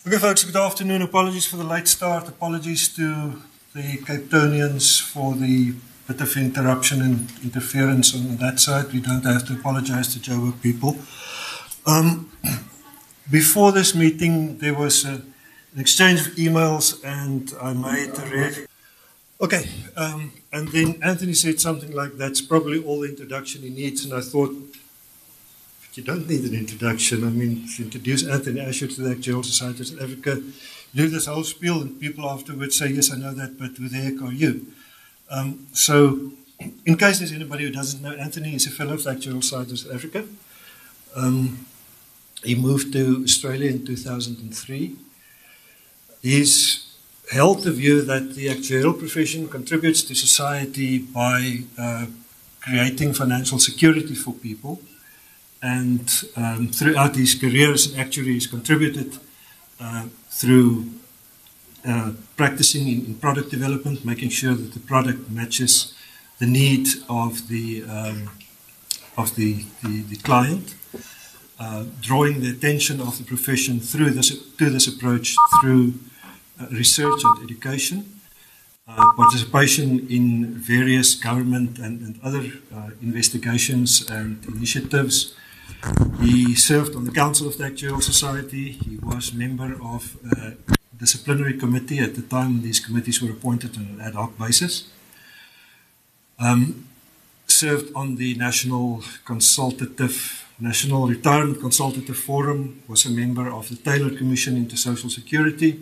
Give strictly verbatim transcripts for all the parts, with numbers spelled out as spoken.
Okay, folks, good afternoon. Apologies for the late start. Apologies to the Cape Townians for the bit of interruption and interference on that side. We don't have to apologize to Joburg people. Um, before this meeting, there was a, an exchange of emails, and I made a ref. Okay, um, and then Anthony said something like, that's probably all the introduction he needs, and I thought, you don't need an introduction. I mean, to introduce Anthony Asher to the Actuarial Society of South Africa, do this whole spiel, and people afterwards say, yes, I know that, but who the heck are you? Um, so, in case there's anybody who doesn't know, Anthony is a fellow of the Actuarial Society of South Africa. Um, he moved to Australia in two thousand three. He's held the view that the actuarial profession contributes to society by uh, creating financial security for people. And um, throughout his career as an actuary, he's contributed uh, through uh, practicing in, in product development, making sure that the product matches the need of the um, of the, the, the client, uh, drawing the attention of the profession through this to this approach through uh, research and education, uh, participation in various government and, and other uh, investigations and initiatives. He served on the Council of the Actuarial Society. He was member of a disciplinary committee at the time these committees were appointed on an ad hoc basis. Um, served on the National Consultative, National Retirement Consultative Forum, was a member of the Taylor Commission into Social Security.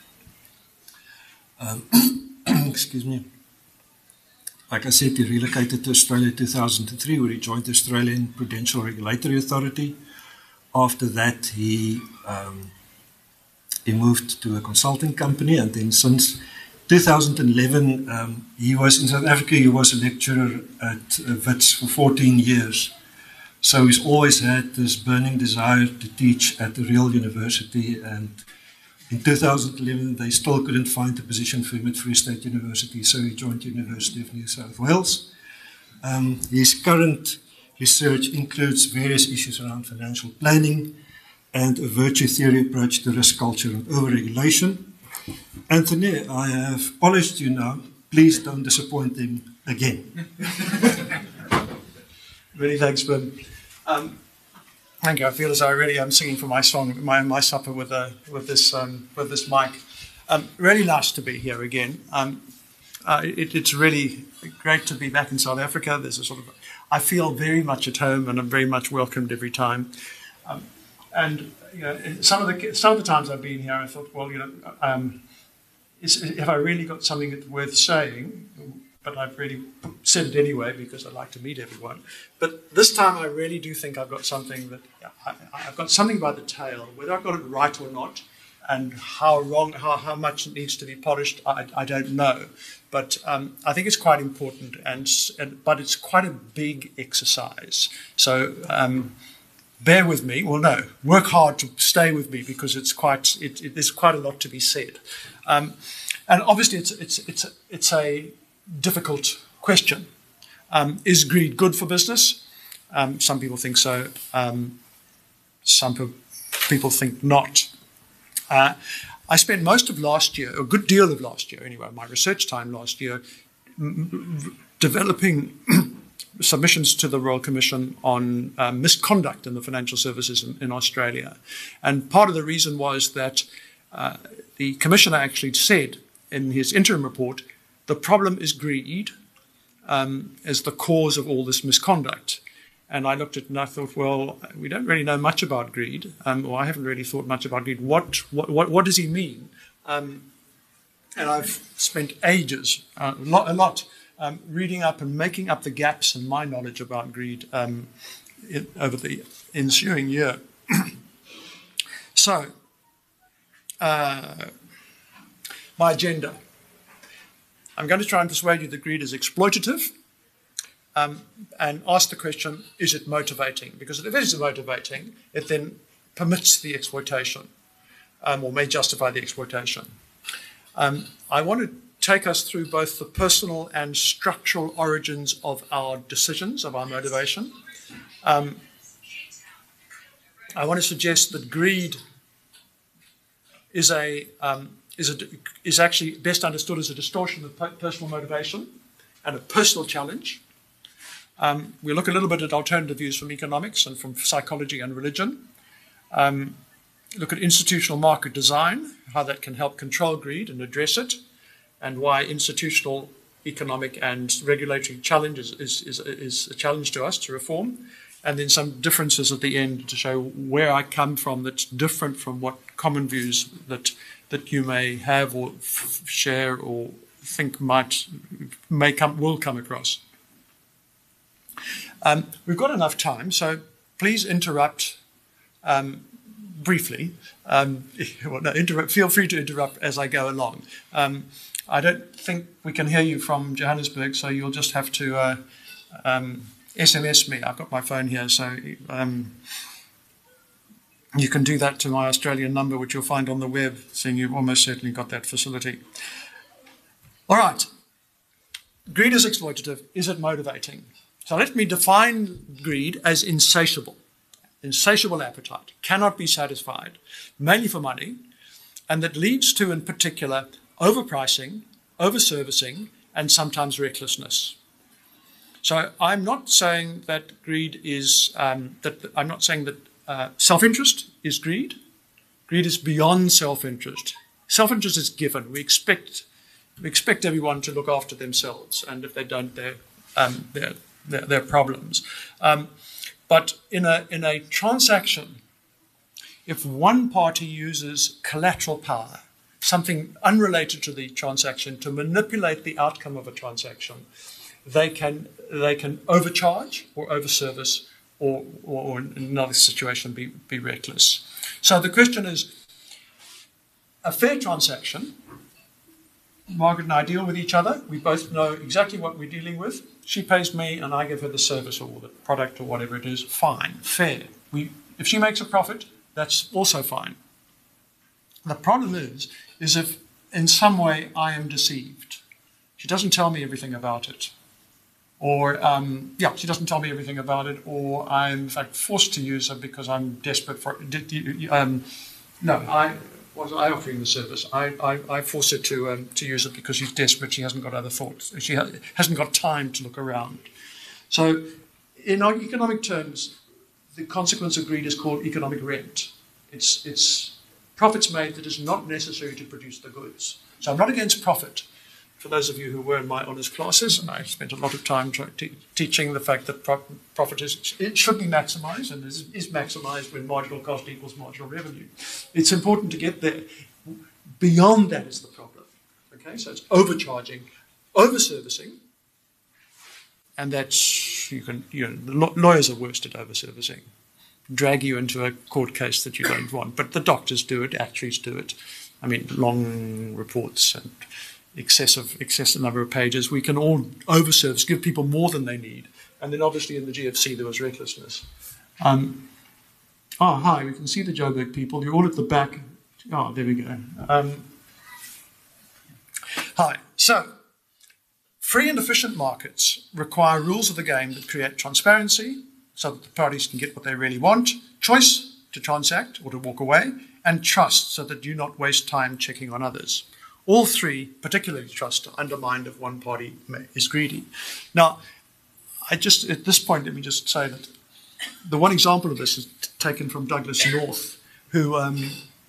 Um, excuse me. Like I said, he relocated to Australia in two thousand three, where he joined the Australian Prudential Regulatory Authority. After that, he um, he moved to a consulting company, and then since two thousand eleven, um, he was in South Africa. He was a lecturer at uh, Wits for fourteen years. So he's always had this burning desire to teach at a real university, and in two thousand eleven, they still couldn't find a position for him at Free State University, so he joined the University of New South Wales. Um, his current research includes various issues around financial planning and a virtue theory approach to risk culture and overregulation. Anthony, I have polished you now. Please don't disappoint him again. Really, thanks, Ben. Um, Thank you. I feel as though I really am singing for my song, my my supper with a with this um, with this mic. Um, really nice to be here again. Um, uh, it, it's really great to be back in South Africa. There's a sort of, I feel very much at home, and I'm very much welcomed every time. Um, and you know, some of the some of the times I've been here, I thought, well, you know, um, is, have I really got something that's worth saying? But I've really said it anyway because I like to meet everyone. But this time I really do think I've got something that I, I've got something by the tail. Whether I've got it right or not, and how wrong, how, how much it needs to be polished, I, I don't know. But um, I think it's quite important, and, and but it's quite a big exercise. So um, bear with me. Well, no, work hard to stay with me because it's quite it, it, there's quite a lot to be said. Um, and obviously, it's it's it's it's a difficult question. Um, is greed good for business? Um, some people think so. Um, some pe- people think not. Uh, I spent most of last year, a good deal of last year anyway, my research time last year, m- m- developing submissions to the Royal Commission on uh, misconduct in the financial services in, in Australia. And part of the reason was that uh, the Commissioner actually said in his interim report, the problem is greed um, as the cause of all this misconduct. And I looked at it and I thought, well, we don't really know much about greed, um, or I haven't really thought much about greed. What what what, what does he mean? Um, and I've spent ages, uh, a lot, a lot um, reading up and making up the gaps in my knowledge about greed um, in, over the ensuing year. so, uh, my agenda. I'm going to try and persuade you that greed is exploitative um, and ask the question, is it motivating? Because if it is motivating, it then permits the exploitation um, or may justify the exploitation. Um, I want to take us through both the personal and structural origins of our decisions, of our motivation. Um, I want to suggest that greed is a um, is a is actually best understood as a distortion of personal motivation and a personal challenge. Um, we look a little bit at alternative views from economics and from psychology and religion. Um, look at institutional market design, how that can help control greed and address it, and why institutional, economic, and regulatory challenges is, is, is a challenge to us to reform. And then some differences at the end to show where I come from that's different from what common views that that you may have or f- share or think might may come will come across. Um, we've got enough time, so please interrupt um, briefly. Um, well, no, interrupt, feel free to interrupt as I go along. Um, I don't think we can hear you from Johannesburg, so you'll just have to uh, um, S M S me. I've got my phone here, so um, you can do that to my Australian number, which you'll find on the web, seeing you've almost certainly got that facility. All right. Greed is exploitative. Is it motivating? So let me define greed as insatiable. Insatiable appetite, cannot be satisfied, mainly for money, and that leads to, in particular, overpricing, overservicing, and sometimes recklessness. So I'm not saying that greed is, um, that I'm not saying that uh, self-interest is greed. Greed is beyond self-interest. Self-interest is given. We expect, we expect everyone to look after themselves, and if they don't, they're, um, they're Their, their problems. Um, but in a, in a transaction, if one party uses collateral power, something unrelated to the transaction, to manipulate the outcome of a transaction, they can, they can overcharge or overservice or, or, or in another situation be, be reckless. So the question is, a fair transaction, Margaret and I deal with each other. We both know exactly what we're dealing with. She pays me and I give her the service or the product or whatever it is. Fine, fair. We, if she makes a profit, that's also fine. The problem is, is if in some way I am deceived. She doesn't tell me everything about it. Or, um, yeah, she doesn't tell me everything about it, or I'm, in fact, forced to use her because I'm desperate for it. Um, no, I... Was I offering the service? I, I, I force her to um, to use it because she's desperate. She hasn't got other thoughts. She ha- hasn't got time to look around. So, in our economic terms, the consequence of greed is called economic rent. It's it's profits made that is not necessary to produce the goods. So I'm not against profit. For those of you who were in my honours classes, and I spent a lot of time try- te- teaching the fact that pro- profit is, it should be maximised, and is, is maximised when marginal cost equals marginal revenue. It's important to get there. Beyond that is the problem. Okay, so it's overcharging, overservicing, and that's, you can, you know, lawyers are worst at overservicing. Drag you into a court case that you don't want, but the doctors do it, actuaries do it. I mean, long reports and excessive excessive number of pages. We can all overservice, give people more than they need. And then obviously in the G F C there was recklessness. Um, oh, hi, we can see the Joburg people. You're all at the back. Oh, there we go. Um, hi. So, free and efficient markets require rules of the game that create transparency so that the parties can get what they really want, choice to transact or to walk away, and trust so that you not waste time checking on others. All three, particularly trust, are undermined if one party is greedy. Now, I just, at this point, let me just say that the one example of this is taken from Douglas North, who, um,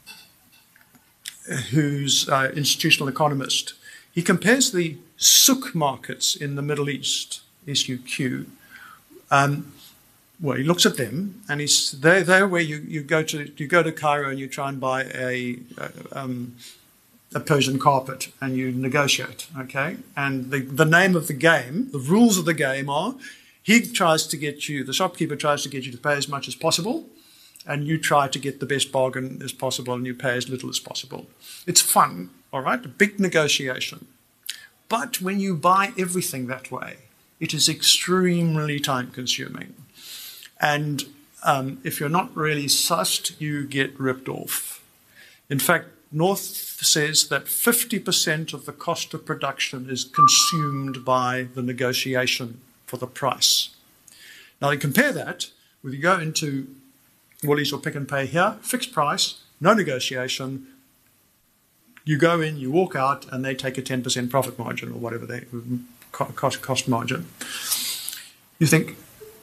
who's an uh, institutional economist. He compares the souk markets in the Middle East, S U Q. Um, well, he looks at them, and he's they're, they're where you, you go to you go to Cairo and you try and buy a um, a Persian carpet and you negotiate, okay? And the, the name of the game, the rules of the game are, he tries to get you, the shopkeeper tries to get you to pay as much as possible, and you try to get the best bargain as possible and you pay as little as possible. It's fun, all right? A big negotiation. But when you buy everything that way, it is extremely time-consuming. And um, if you're not really sussed, you get ripped off. In fact, North says that fifty percent of the cost of production is consumed by the negotiation for the price. Now, you compare that with, you go into Woolies or Pick n Pay here, fixed price, no negotiation, You go in, you walk out, and they take a ten percent profit margin or whatever they cost, cost margin. You think,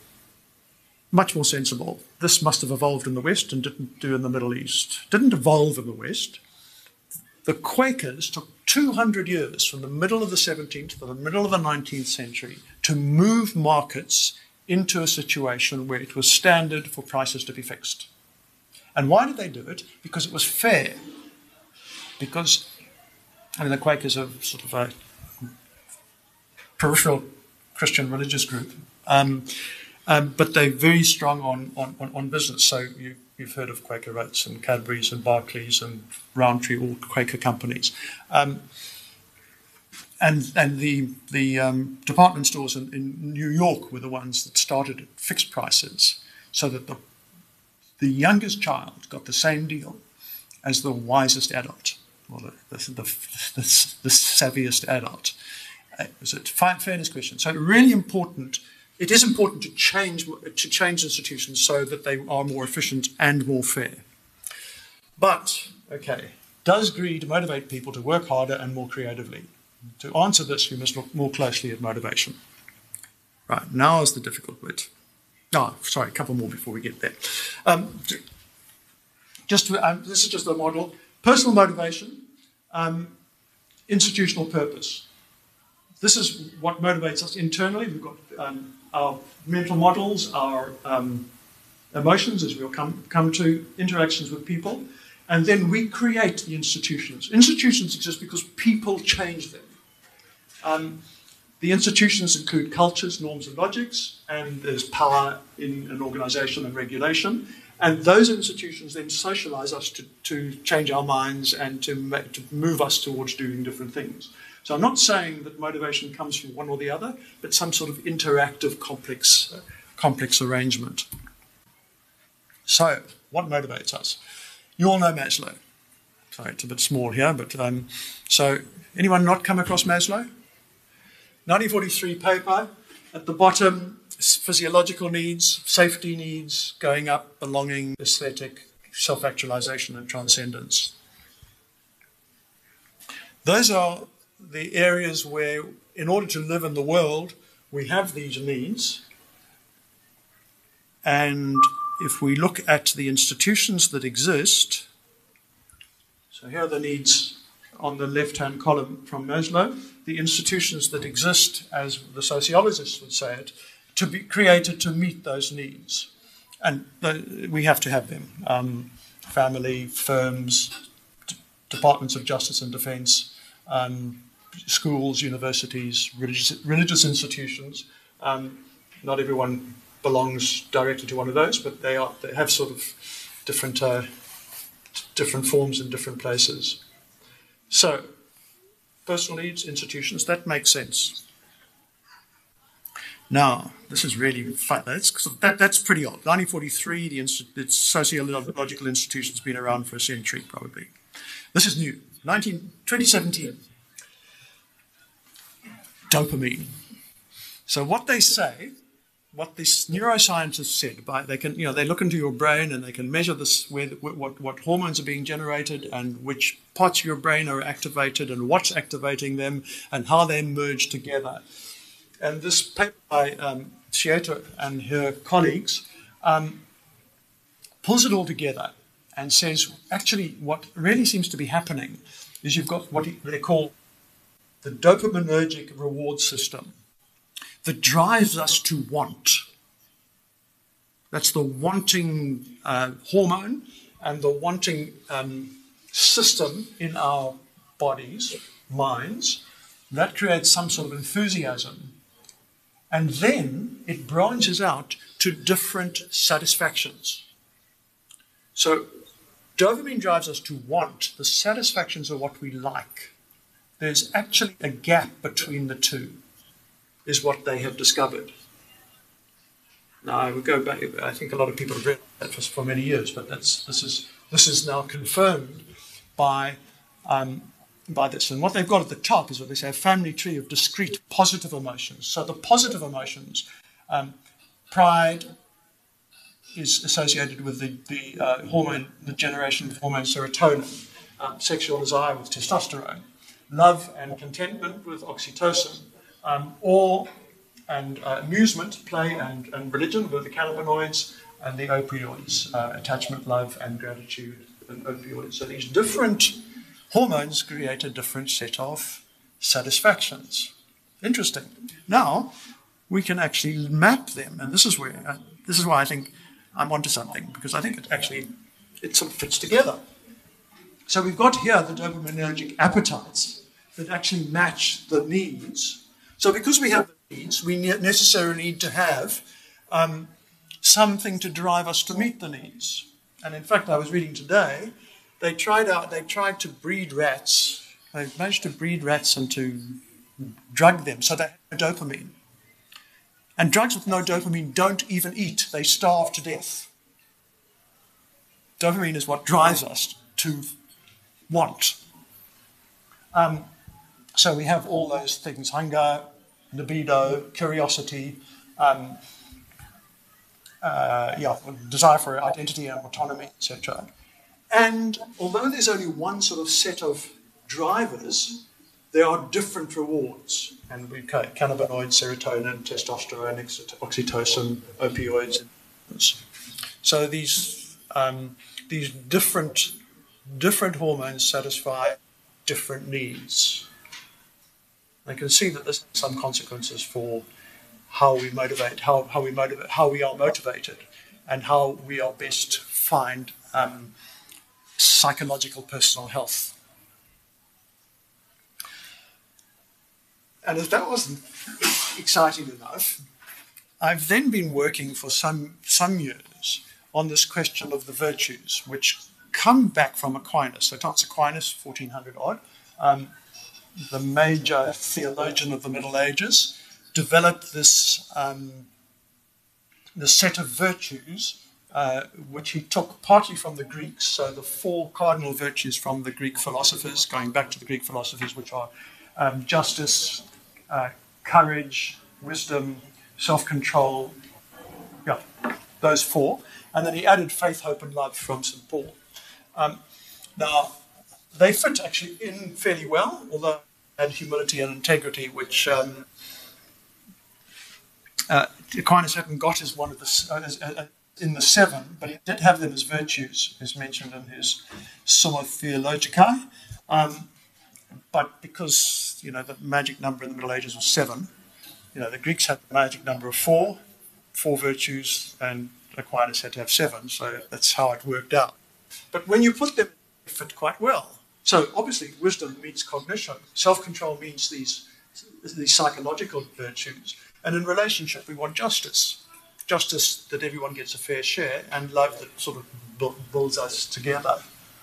much more sensible. This must have evolved in the West and didn't do in the Middle East. Didn't evolve in the West. The Quakers took two hundred years from the middle of the seventeenth to the middle of the nineteenth century to move markets into a situation where it was standard for prices to be fixed. And why did they do it? Because it was fair. Because, I mean, the Quakers are sort of a peripheral Christian religious group. Um, Um, but they're very strong on, on, on business. So you, you've heard of Quaker Oats and Cadbury's and Barclays and Roundtree, all Quaker companies. Um, and and the, the um, department stores in, in New York were the ones that started at fixed prices so that the, the youngest child got the same deal as the wisest adult, or the, the, the, the, the savviest adult. It was a fairness question. So really important. It is important to change to change institutions so that they are more efficient and more fair. But, okay, does greed motivate people to work harder and more creatively? To answer this, we must look more closely at motivation. Right, now is the difficult bit. Oh, sorry, a couple more before we get there. Um, just to, um, this is just a model. Personal motivation, um, institutional purpose. This is what motivates us internally. We've got um, our mental models, our um, emotions, as we'll come, come to, interactions with people, and then we create the institutions. Institutions exist because people change them. Um, the institutions include cultures, norms, and logics, and there's power in an organization and regulation. And those institutions then socialize us to, to change our minds and to, make, to move us towards doing different things. So I'm not saying that motivation comes from one or the other, but some sort of interactive, complex, uh, complex arrangement. So, what motivates us? You all know Maslow. Sorry, it's a bit small here, but um, so anyone not come across Maslow? nineteen forty-three paper. At the bottom, physiological needs, safety needs, going up, belonging, aesthetic, self-actualization, and transcendence. Those are the areas where, in order to live in the world, we have these needs. And if we look at the institutions that exist, so here are the needs on the left-hand column from Maslow, the institutions that exist, as the sociologists would say it, to be created to meet those needs. And the, we have to have them. Um, family, firms, d- departments of justice and defense, um, schools, universities, religious, religious institutions. Um, not everyone belongs directly to one of those, but they are they have sort of different uh, different forms in different places. So, personal needs, institutions, that makes sense. Now, this is really fun. That's, that, that's pretty old. nineteen forty-three, the, inst- the sociological institution's been around for a century, probably. This is new. nineteen, twenty seventeen. Dopamine. So what they say, what these neuroscientists said, by they can, you know, they look into your brain and they can measure this, where, what, what hormones are being generated and which parts of your brain are activated and what's activating them and how they merge together. And this paper by um, Sciato and her colleagues um, pulls it all together and says, actually, what really seems to be happening is you've got what they call the dopaminergic reward system that drives us to want. That's the wanting uh, hormone and the wanting um, system in our bodies, minds, that creates some sort of enthusiasm. And then it branches out to different satisfactions. So dopamine drives us to want. The satisfactions are what we like. There's actually a gap between the two, is what they have discovered. Now, I would go back, I think a lot of people have read that for, for many years, but that's, this is this is now confirmed by, um, by this. And what they've got at the top is what they say, a family tree of discrete positive emotions. So the positive emotions, um, pride is associated with the, the uh, hormone, the generation of hormone serotonin. um, sexual desire with testosterone, love and contentment with oxytocin, um, or and uh, amusement, play, and, and religion with the cannabinoids, and the opioids, uh, attachment, love, and gratitude, and opioids. So these different hormones create a different set of satisfactions. Interesting. Now we can actually map them, and this is where uh, this is why I think I'm onto something, because I think it actually it sort of fits together. So we've got here the dopaminergic appetites that actually match the needs. So because we have the needs, we ne- necessarily need to have um, something to drive us to meet the needs. And in fact, I was reading today, they tried out, they tried to breed rats. They managed to breed rats and to drug them so they had no dopamine. And drugs with no dopamine don't even eat. They starve to death. Dopamine is what drives us to want. Um, so we have all those things: hunger, libido, curiosity, um, uh, yeah, desire for identity and autonomy, et cetera. And although there's only one sort of set of drivers, there are different rewards. And we've got cannabinoids, serotonin, testosterone, oxytocin, opioids. So these um, these different different hormones satisfy different needs. I can see that this has some consequences for how we motivate, how, how we motivate, how we are motivated, and how we are best find um, psychological personal health. And if that wasn't exciting enough, I've then been working for some some years on this question of the virtues, which come back from Aquinas. So Thomas Aquinas, fourteen hundred odd, um, the major theologian of the Middle Ages, developed this um, the set of virtues, uh, which he took partly from the Greeks. So the four cardinal virtues from the Greek philosophers, going back to the Greek philosophers, which are um, justice, uh, courage, wisdom, self-control, yeah, those four. And then he added faith, hope, and love from Saint Paul. Um, now, they fit actually in fairly well, although and humility and integrity, which um, uh, Aquinas hadn't got as one of the uh, as, uh, in the seven, but he did have them as virtues, as mentioned in his Summa Theologicae. Um, but because you know the magic number in the Middle Ages was seven, you know the Greeks had the magic number of four, four virtues, and Aquinas had to have seven, so that's how it worked out. But when you put them, they fit quite well. So obviously, wisdom means cognition. Self-control means these, these psychological virtues. And in relationship, we want justice. Justice that everyone gets a fair share, and love that sort of builds us together.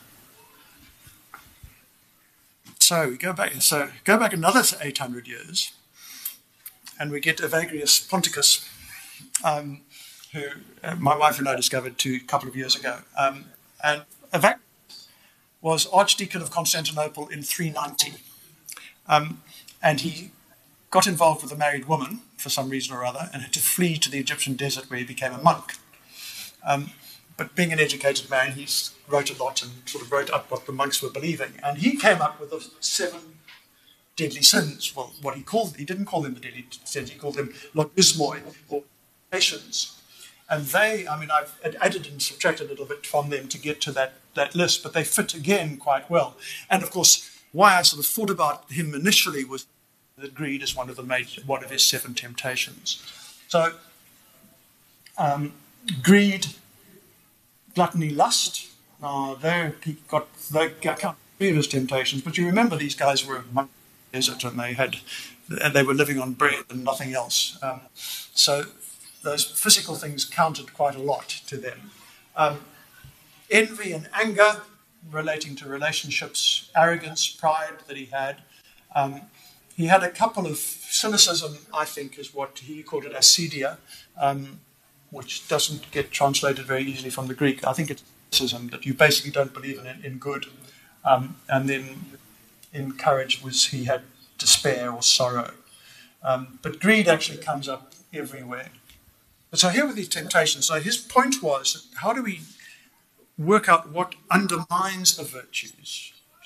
So we go back. So go back another eight hundred years, and we get Evagrius Ponticus, um, who uh, my wife and I discovered two, a couple of years ago. Um, and Evagrius was Archdeacon of Constantinople in three ninety. Um, and he got involved with a married woman for some reason or other and had to flee to the Egyptian desert where he became a monk. Um, but being an educated man, he wrote a lot and sort of wrote up what the monks were believing. And he came up with the seven deadly sins. Well, what he called, he didn't call them the deadly sins, he called them logismoi, or temptations. And they, I mean, I've added and subtracted a little bit from them to get to that, that list, but they fit again quite well. And of course, why I sort of thought about him initially was that greed is one of the major, one of his seven temptations. So, um, greed, gluttony, lust. Now, they got they got three of his temptations, but you remember these guys were among the desert and they had, and they were living on bread and nothing else. Um, so. Those physical things counted quite a lot to them. Um, envy and anger relating to relationships, arrogance, pride that he had. Um, he had a couple of cynicism, I think, is what he called it, acedia, um, which doesn't get translated very easily from the Greek. I think it's cynicism, that you basically don't believe in, in good. Um, and then in courage was he had despair or sorrow. Um, but greed actually comes up everywhere. So here were these temptations. So his point was, how do we work out what undermines the virtues?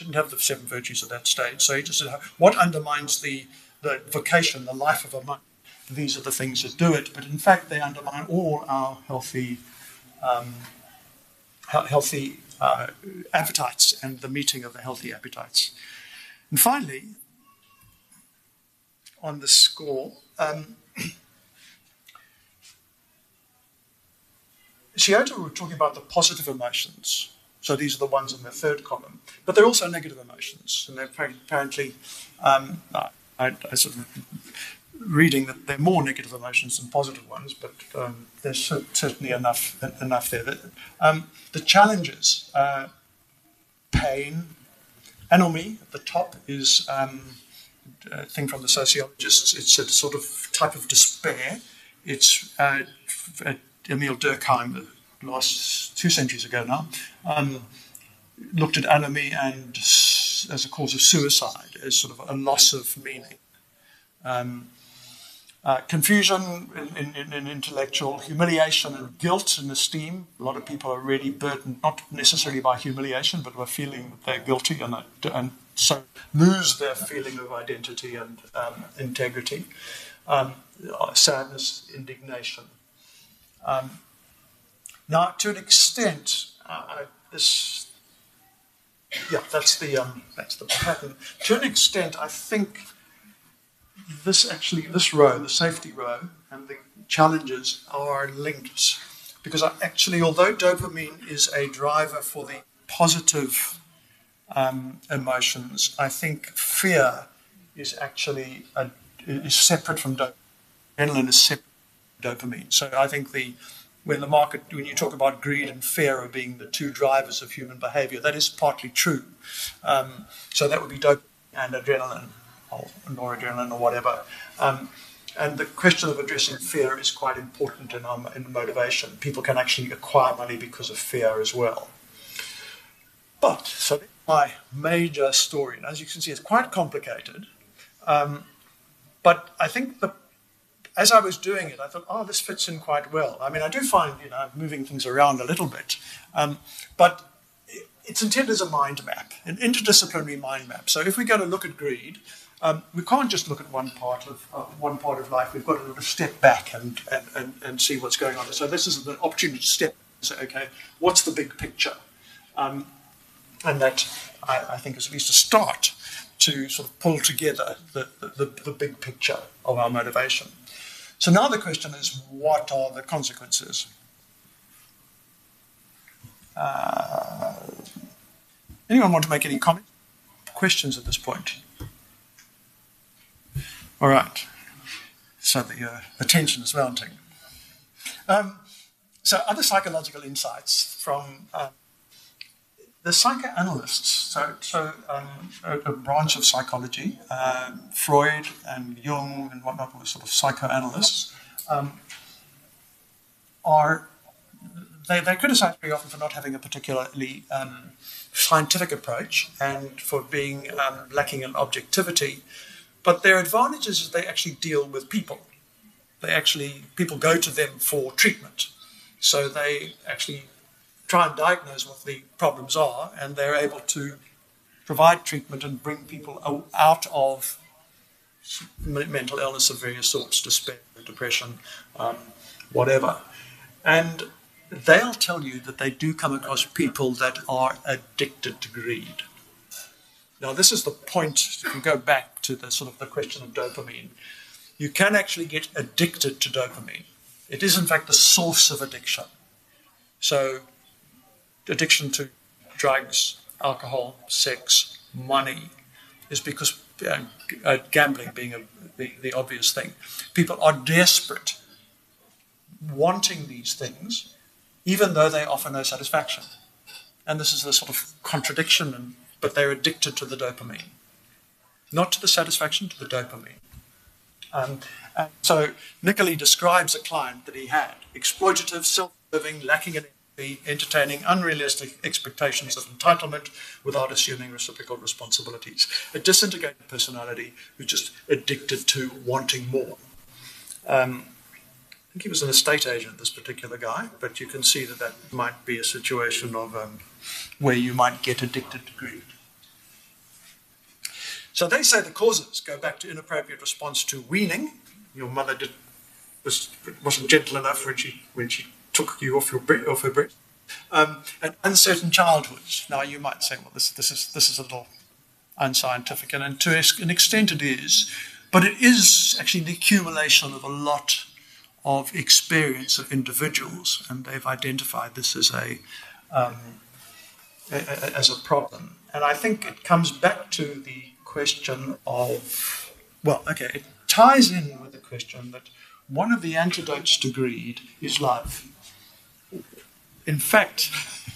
didn't have the seven virtues at that stage. So he just said, what undermines the, the vocation, the life of a monk? These are the things that do it. But in fact, they undermine all our healthy, um, healthy uh, appetites and the meeting of the healthy appetites. And finally, on the score, um, Scioto were talking about the positive emotions. So these are the ones in the third column. But they're also negative emotions. And they're apparently, um, I, I sort of reading that they're more negative emotions than positive ones, but um, there's certainly enough enough there. Um, the challenges, uh, pain, anomie at the top is um, a thing from the sociologists. It's a sort of type of despair. It's uh, Emile Durkheim, last two centuries ago now, um, looked at anomie and as a cause of suicide, as sort of a loss of meaning. Um, uh, confusion in, in, in intellectual, humiliation and guilt and esteem. A lot of people are really burdened, not necessarily by humiliation, but by feeling that they're guilty and, and so lose their feeling of identity and um, integrity. Um, sadness, indignation. Um, now, to an extent, uh, this, yeah, that's the um, that's the pattern. To an extent, I think this actually, this row, the safety row, and the challenges are linked, because I actually, although dopamine is a driver for the positive um, emotions, I think fear is actually a, is separate from dopamine. Adrenaline is separate from dopamine. So I think the when the market, when you talk about greed and fear of being the two drivers of human behavior, that is partly true. Um, so that would be dopamine and adrenaline, or noradrenaline, or whatever. Um, and the question of addressing fear is quite important in, um, in motivation. People can actually acquire money because of fear as well. But, so that's my major story. And as you can see, it's quite complicated. Um, but I think the as I was doing it, I thought, oh, this fits in quite well. I mean, I do find, you know, moving things around a little bit. Um, but it's intended as a mind map, an interdisciplinary mind map. So if we go to look at greed, um, we can't just look at one part of uh, one part of life. We've got to sort of step back and, and, and, and see what's going on. So this is an opportunity to step and say, okay, what's the big picture? Um, and that, I, I think, is at least a start to sort of pull together the, the, the big picture of our motivation. So now the question is, what are the consequences? Uh, anyone want to make any comments, questions at this point? All right. So the uh, attention is mounting. Um, so other psychological insights from uh, the psychoanalysts, so, so um, a, a branch of psychology, uh, Freud and Jung and whatnot were sort of psychoanalysts, um, are, they, they criticize very often for not having a particularly um, scientific approach and for being um, lacking in objectivity. But their advantage is they actually deal with people. They actually, people go to them for treatment. So they actually try and diagnose what the problems are, and they're able to provide treatment and bring people out of mental illness of various sorts, despair, depression, um, whatever. And they'll tell you that they do come across people that are addicted to greed. Now, this is the point, if you go back to the sort of the question of dopamine, you can actually get addicted to dopamine. It is, in fact, the source of addiction. So, addiction to drugs, alcohol, sex, money is because uh, uh, gambling being a, the, the obvious thing. People are desperate, wanting these things, even though they offer no satisfaction. And this is a sort of contradiction, and, but they're addicted to the dopamine. Not to the satisfaction, to the dopamine. Um, and so Nicoli describes a client that he had, exploitative, self-serving, lacking in entertaining unrealistic expectations of entitlement without assuming reciprocal responsibilities. A disintegrated personality who's just addicted to wanting more. Um, I think he was an estate agent, this particular guy, but you can see that that might be a situation of um, where you might get addicted to greed. So they say the causes go back to inappropriate response to weaning. Your mother did, was, wasn't gentle enough when she, when she took you off, your bre- off her breast. Um, and uncertain childhoods. Now you might say, well, this, this, is, this is a little unscientific, and, and to an extent it is, but it is actually the accumulation of a lot of experience of individuals, and they've identified this as a, um, a, a as a problem. And I think it comes back to the question of, well, okay, it ties in with the question that one of the antidotes to greed is love. In fact,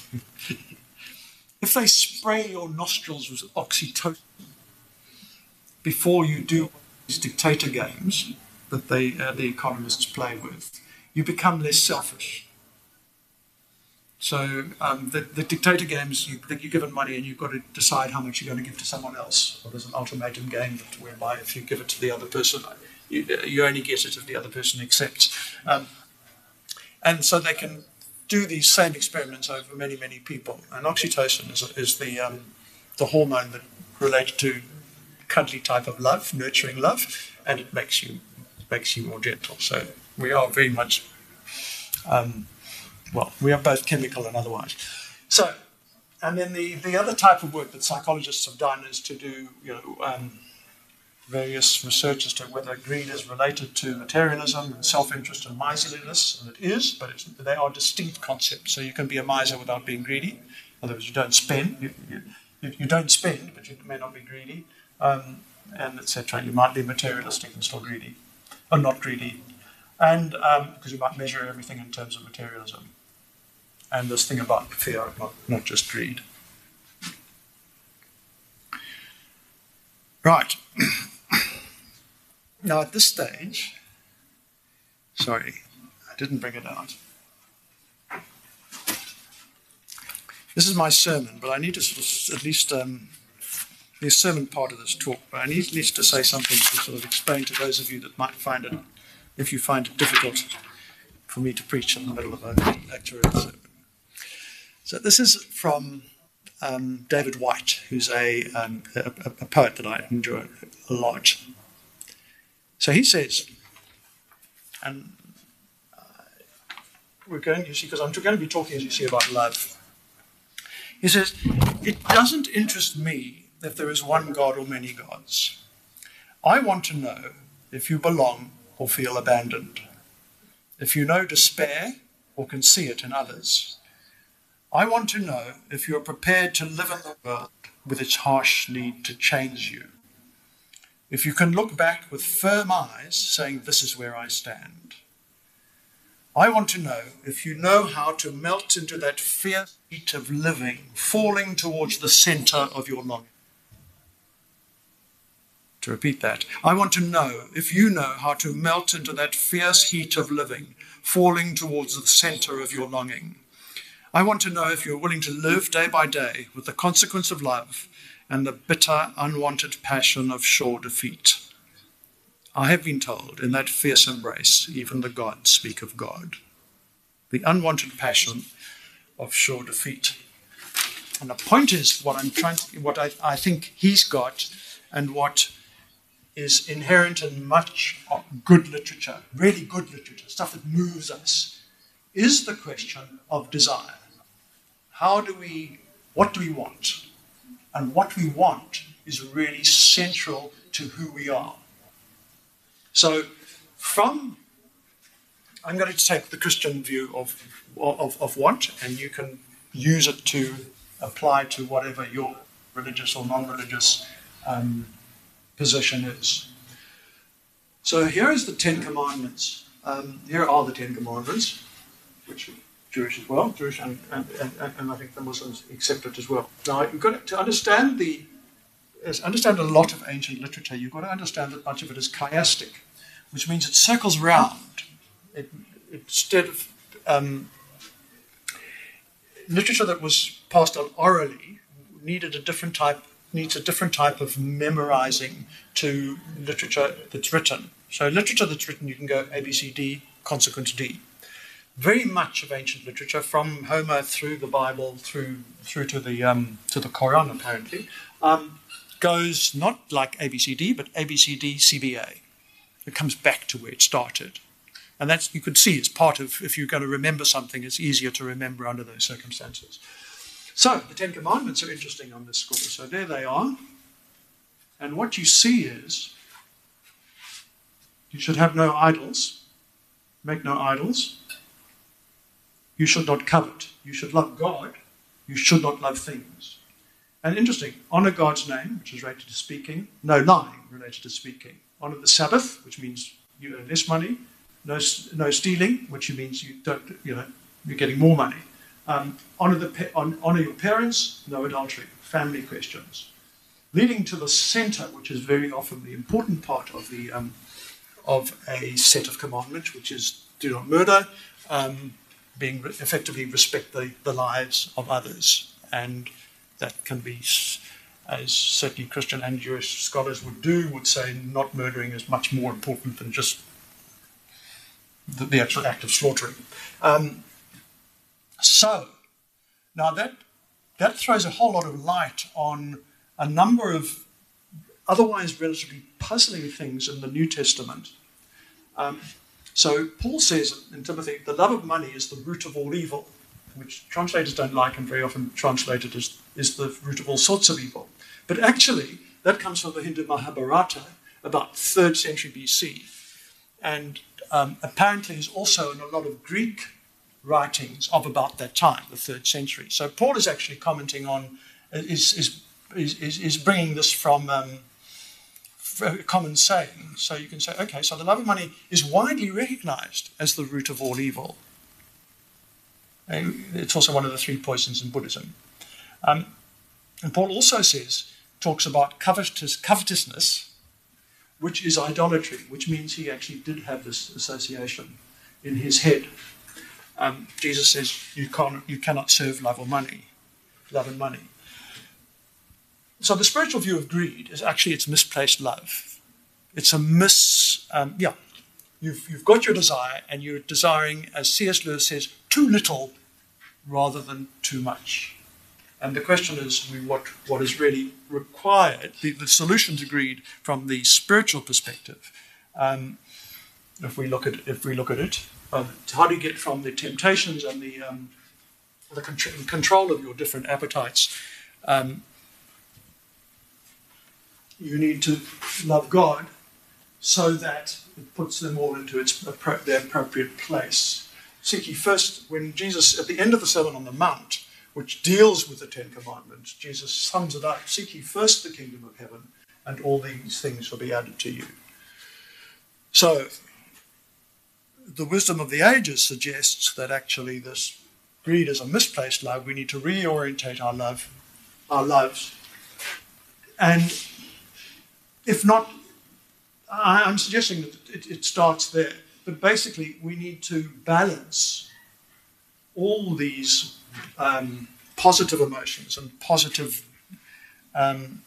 if they spray your nostrils with oxytocin before you do these dictator games that they, uh, the economists play with, you become less selfish. So um, the, the dictator games, you, that you're given money and you've got to decide how much you're going to give to someone else. Or there's an ultimatum game that, whereby if you give it to the other person, you, you only get it if the other person accepts. Um, and so they can do these same experiments over many, many people. And oxytocin is, is the, um, the hormone that relates to cuddly type of love, nurturing love, and it makes you makes you more gentle. So we are very much, um, well, we are both chemical and otherwise. So, and then the, the other type of work that psychologists have done is to do, you know, um, various research as to whether greed is related to materialism and self-interest and miserliness, and it is, but it's, they are distinct concepts. So you can be a miser without being greedy. In other words, you don't spend. You, you, you don't spend, but you may not be greedy, um, and et cetera. You might be materialistic and still greedy, or not greedy, and um, because you might measure everything in terms of materialism. And this thing about fear, not, not just greed. Right. Now at this stage, sorry, I didn't bring it out. This is my sermon, but I need to sort of at least, um, the sermon part of this talk, but I need at least to say something to sort of explain to those of you that might find it, if you find it difficult for me to preach in the middle of a lecture sermon. So this is from um, David White, who's a, um, a, a poet that I enjoy a lot. So he says, and uh, we're going, you see, because I'm going to be talking, as you see, about love. He says, it doesn't interest me if there is one God or many gods. I want to know if you belong or feel abandoned, if you know despair or can see it in others. I want to know if you are prepared to live in the world with its harsh need to change you. If you can look back with firm eyes, saying, this is where I stand. I want to know if you know how to melt into that fierce heat of living, falling towards the center of your longing. To repeat that, I want to know if you know how to melt into that fierce heat of living, falling towards the center of your longing. I want to know if you're willing to live day by day with the consequence of love and the bitter, unwanted passion of sure defeat. I have been told, in that fierce embrace, even the gods speak of God. The unwanted passion of sure defeat. And the point is, what I'm trying to, what I, I think he's got, and what is inherent in much good literature, really good literature, stuff that moves us, is the question of desire. How do we, what do we want? And what we want is really central to who we are. So from, I'm going to take the Christian view of, of, of want, and you can use it to apply to whatever your religious or non-religious um, position is. So here is the Ten Commandments. Um, here are the Ten Commandments, which are Jewish as well, Jewish and, and, and, and I think the Muslims accept it as well. Now, you've got to understand the, understand a lot of ancient literature. You've got to understand that much of it is chiastic, which means it circles round. It, instead of um, literature that was passed on orally needed a different type, needs a different type of memorizing to literature that's written. So literature that's written, you can go A, B, C, D, consequence D. Very much of ancient literature, from Homer through the Bible, through through to the um, to the Quran, apparently, um, goes not like A B C D, but A B C D C B A. It comes back to where it started. And that's, you could see, it's part of, if you're going to remember something, it's easier to remember under those circumstances. So, the Ten Commandments are interesting on this score. So there they are. And what you see is, you should have no idols, make no idols. You should not covet. You should love God. You should not love things. And interesting, honor God's name, which is related to speaking. No lying, related to speaking. Honor the Sabbath, which means you earn less money. No, no stealing, which means you don't, you know, you're getting more money. Um, honor the honor your parents. No adultery. Family questions, leading to the center, which is very often the important part of the um, of a set of commandments, which is do not murder, um, being re- effectively respect the, the lives of others, and that can be, as certainly Christian and Jewish scholars would do, would say not murdering is much more important than just the, the actual act of slaughtering. Um, so, now that that throws a whole lot of light on a number of otherwise relatively puzzling things in the New Testament. Um, so Paul says in Timothy, the love of money is the root of all evil, which translators don't like and very often translated as is the root of all sorts of evil. But actually, that comes from the Hindu Mahabharata, about third century B C. And um, apparently is also in a lot of Greek writings of about that time, the third century. So Paul is actually commenting on, is is is, is bringing this from um, a common saying. So you can say, okay, so the love of money is widely recognized as the root of all evil. And it's also one of the three poisons in Buddhism. Um, and Paul also says, talks about covetous, covetousness, which is idolatry, which means he actually did have this association in his head. Um, Jesus says you can't, you cannot serve love or money, love and money. So the spiritual view of greed is actually it's misplaced love. It's a mis, um, yeah, you've you've got your desire and you're desiring, as C S Lewis says, too little rather than too much. And the question is what what is really required, the, the solution to greed from the spiritual perspective. Um, if we look at if we look at it. Uh, how do you get from the temptations and the, um, the con- control of your different appetites? Um, you need to love God so that it puts them all into its their appropriate place. Seek ye first, when Jesus, at the end of the Sermon on the Mount, which deals with the Ten Commandments, Jesus sums it up, seek ye first the kingdom of heaven, and all these things shall be added to you. So, the wisdom of the ages suggests that actually this greed is a misplaced love. We need to reorientate our love, our loves. And if not, I'm suggesting that it, it starts there. But basically, we need to balance all these um, positive emotions and positive, um,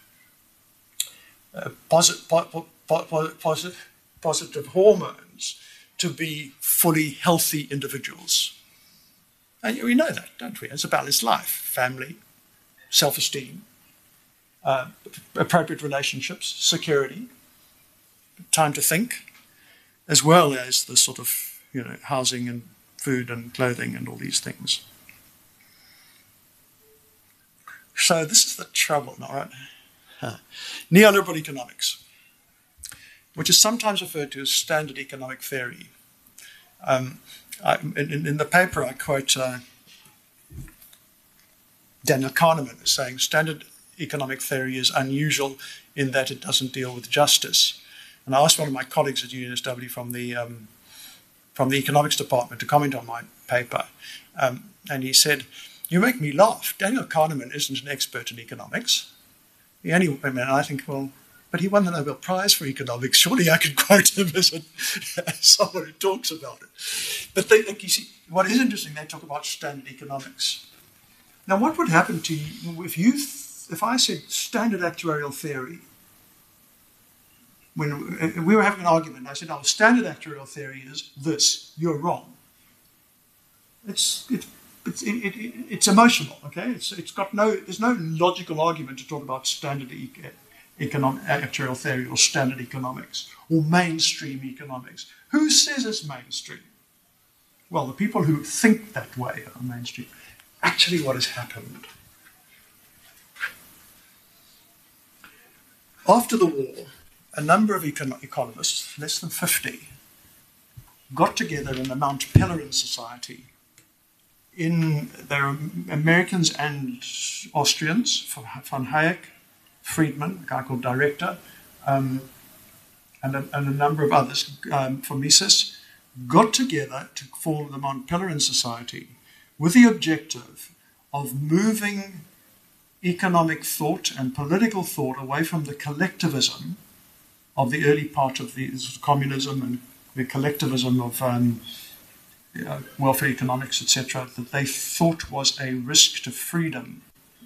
uh, posit- po- po- po- positive, positive hormones to be fully healthy individuals. And we know that, don't we? It's a balanced life, family, self-esteem, uh, appropriate relationships, security, time to think, as well as the sort of, you know, housing and food and clothing and all these things. So this is the trouble, all right? Huh. Neoliberal economics, which is sometimes referred to as standard economic theory. Um, I, in, in the paper, I quote uh, Daniel Kahneman as saying, standard economic theory is unusual in that it doesn't deal with justice. And I asked one of my colleagues at U N S W from the um, from the economics department to comment on my paper. Um, and he said, you make me laugh. Daniel Kahneman isn't an expert in economics. He only, I mean, I think, well, but he won the Nobel Prize for economics. Surely I could quote him as, a, as someone who talks about it. But they, like you see, what is interesting, they talk about standard economics. Now, what would happen to you if you, if I said standard actuarial theory? When we were having an argument, I said, "Oh, standard actuarial theory is this. You're wrong." It's it's it's, it, it, it's emotional, okay? It's, it's got no, there's no logical argument to talk about standard e- economic, actuarial theory or standard economics or mainstream economics. Who says it's mainstream? Well, the people who think that way are mainstream. Actually, what has happened? After the war, a number of econ- economists, less than fifty, got together in the Mount Pelerin Society. In there are Americans and Austrians, von Hayek, Friedman, a guy called Director, um, and, a, and a number of others um, from Mises, got together to form the Mount Pelerin Society with the objective of moving economic thought and political thought away from the collectivism of the early part of the communism and the collectivism of um, you know, welfare economics, et cetera, that they thought was a risk to freedom.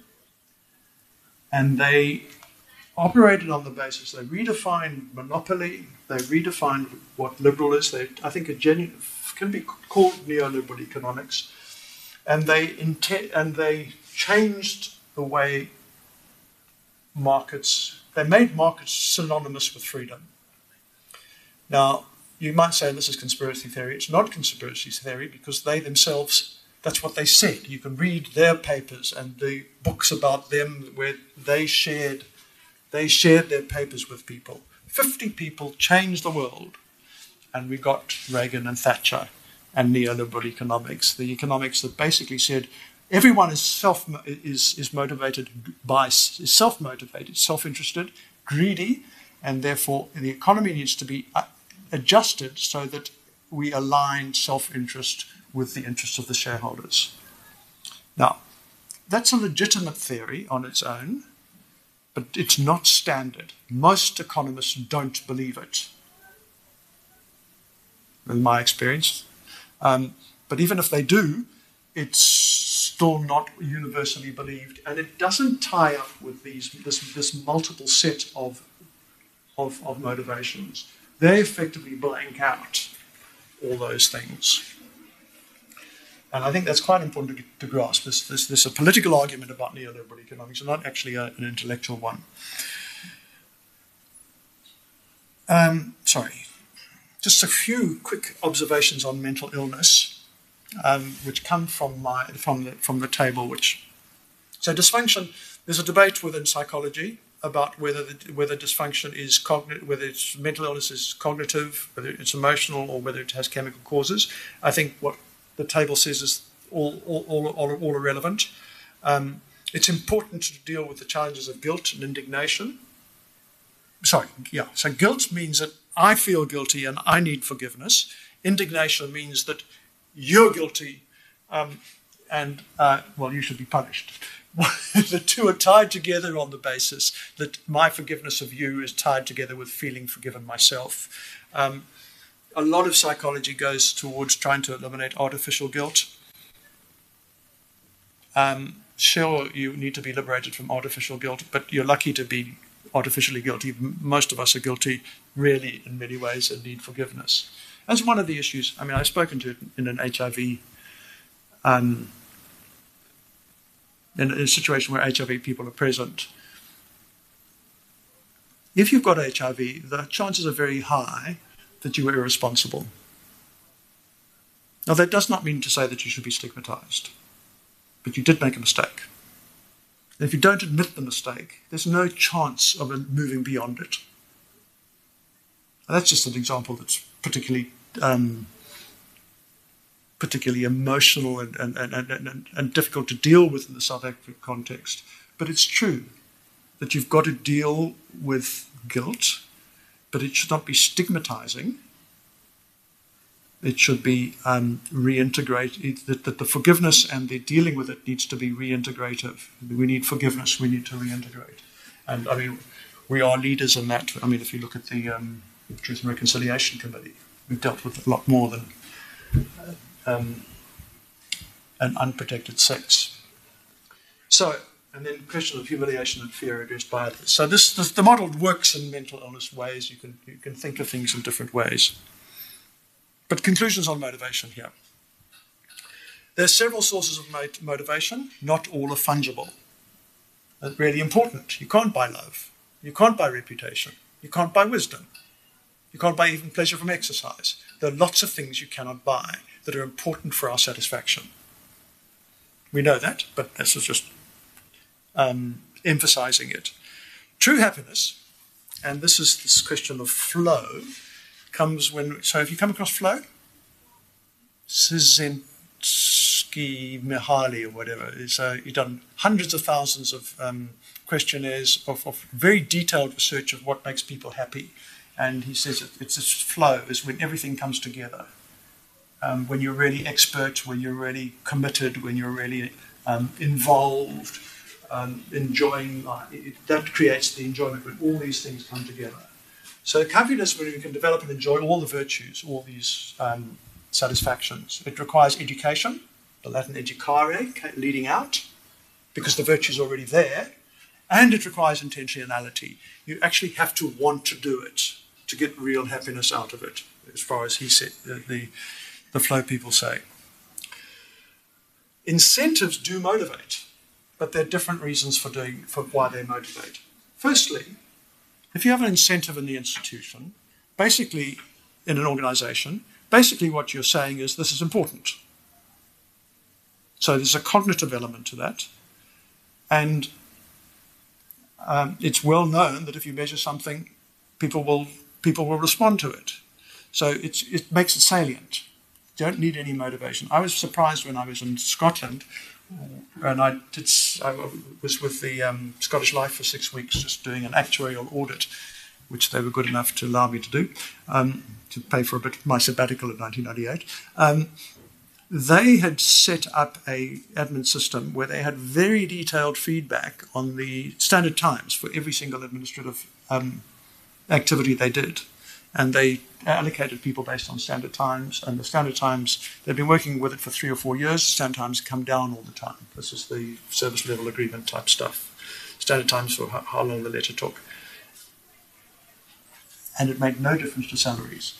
And they operated on the basis, they redefined monopoly, they redefined what liberal is. They, I think, a genuine, can be called neoliberal economics, and they inte- and they changed the way markets, they made markets synonymous with freedom. Now, you might say this is conspiracy theory. It's not conspiracy theory because they themselves, that's what they said. You can read their papers and the books about them where they shared, they shared their papers with people. fifty people changed the world, and we got Reagan and Thatcher and neoliberal economics, the economics that basically said everyone is self is is motivated by is self-motivated, self-interested, greedy, and therefore the economy needs to be adjusted so that we align self-interest with the interests of the shareholders. Now, that's a legitimate theory on its own, but it's not standard. Most economists don't believe it, in my experience. Um, but even if they do, it's still not universally believed, and it doesn't tie up with these this, this multiple set of, of, of motivations. They effectively blank out all those things. And I think that's quite important to, to grasp. There's, there's, there's a political argument about neoliberal economics, and not actually a, an intellectual one. Um, sorry. Just a few quick observations on mental illness, um, which come from my from the from the table. Which so dysfunction. There's a debate within psychology about whether the, whether dysfunction is cognitive, whether it's mental illness is cognitive, whether it's emotional, or whether it has chemical causes. I think what the table says is all all all, all, all irrelevant. Um, it's important to deal with the challenges of guilt and indignation. Sorry, yeah. So guilt means that I feel guilty and I need forgiveness. Indignation means that you're guilty um, and, uh, well, you should be punished. The two are tied together on the basis that my forgiveness of you is tied together with feeling forgiven myself. Um, a lot of psychology goes towards trying to eliminate artificial guilt. Um, sure, you need to be liberated from artificial guilt, but you're lucky to be artificially guilty. Most of us are guilty, really, in many ways, and need forgiveness. That's one of the issues. I mean, I've spoken to it in an H I V, um, in a situation where H I V people are present. If you've got H I V, the chances are very high that you were irresponsible. Now, that does not mean to say that you should be stigmatized, but you did make a mistake. And if you don't admit the mistake, there's no chance of moving beyond it. And that's just an example that's particularly um, particularly emotional and, and, and, and, and difficult to deal with in the South African context. But it's true that you've got to deal with guilt, but it should not be stigmatizing. It should be um, reintegrated, that, that the forgiveness and the dealing with it needs to be reintegrative. We need forgiveness, we need to reintegrate. And I mean, we are leaders in that. I mean, if you look at the um, Truth and Reconciliation Committee, we've dealt with a lot more than um, an unprotected sex. So, and then question of humiliation and fear addressed by others. So this, this the model works in mental illness ways. You can you can think of things in different ways. But conclusions on motivation here. There are several sources of mot- motivation. Not all are fungible. That's really important. You can't buy love. You can't buy reputation. You can't buy wisdom. You can't buy even pleasure from exercise. There are lots of things you cannot buy that are important for our satisfaction. We know that, but this is just um, emphasizing it. True happiness, and this is this question of flow, comes when, so have you come across flow? Szynski Mihaly or whatever. It's, uh, you've done hundreds of thousands of um, questionnaires of, of very detailed research of what makes people happy. And he says it, it's this flow is when everything comes together. Um, when you're really expert, when you're really committed, when you're really um, involved, um, enjoying life. It, that creates the enjoyment when all these things come together. So happiness, when you can develop and enjoy all the virtues, all these um, satisfactions. It requires education, the Latin educare, leading out, because the virtue is already there. And it requires intentionality. You actually have to want to do it to get real happiness out of it, as far as he said, the, the, the flow people say. Incentives do motivate, but there are different reasons for doing for why they motivate. Firstly, if you have an incentive in the institution, basically in an organization, basically what you're saying is this is important. So there's a cognitive element to that. And um, it's well known that if you measure something, people will people will respond to it. So it's, it makes it salient. You don't need any motivation. I was surprised when I was in Scotland, and I did. I was with the um, Scottish Life for six weeks, just doing an actuarial audit, which they were good enough to allow me to do, um, to pay for a bit of my sabbatical in nineteen ninety-eight. Um, they had set up a admin system where they had very detailed feedback on the Standard Times for every single administrative um, activity they did. And they allocated people based on Standard Times. And the Standard Times, they've been working with it for three or four years. Standard Times come down all the time. This is the service level agreement type stuff. Standard Times for how, how long the letter took. And it made no difference to salaries.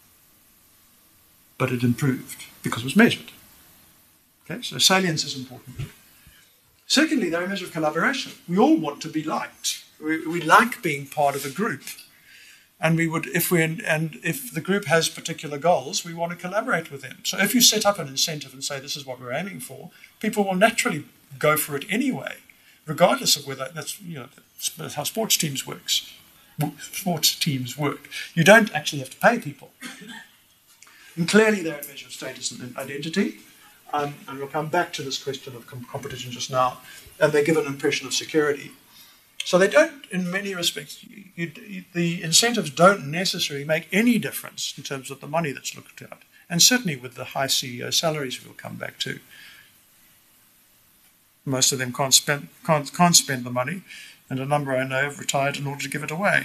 But it improved because it was measured. Okay, so salience is important. Secondly, they're a measure of collaboration. We all want to be liked. We, we like being part of a group. And we would, if we and if the group has particular goals, we want to collaborate with them. So if you set up an incentive and say this is what we're aiming for, people will naturally go for it anyway, regardless of whether that's you know that's how sports teams works. Sports teams work. You don't actually have to pay people. And clearly they're a measure of status and identity. Um, and we'll come back to this question of com- competition just now. And they give an impression of security. So they don't, in many respects, you, you, the incentives don't necessarily make any difference in terms of the money that's looked at. And certainly with the high C E O salaries we'll come back to. Most of them can't spend, can't, can't spend the money. And a number I know have retired in order to give it away.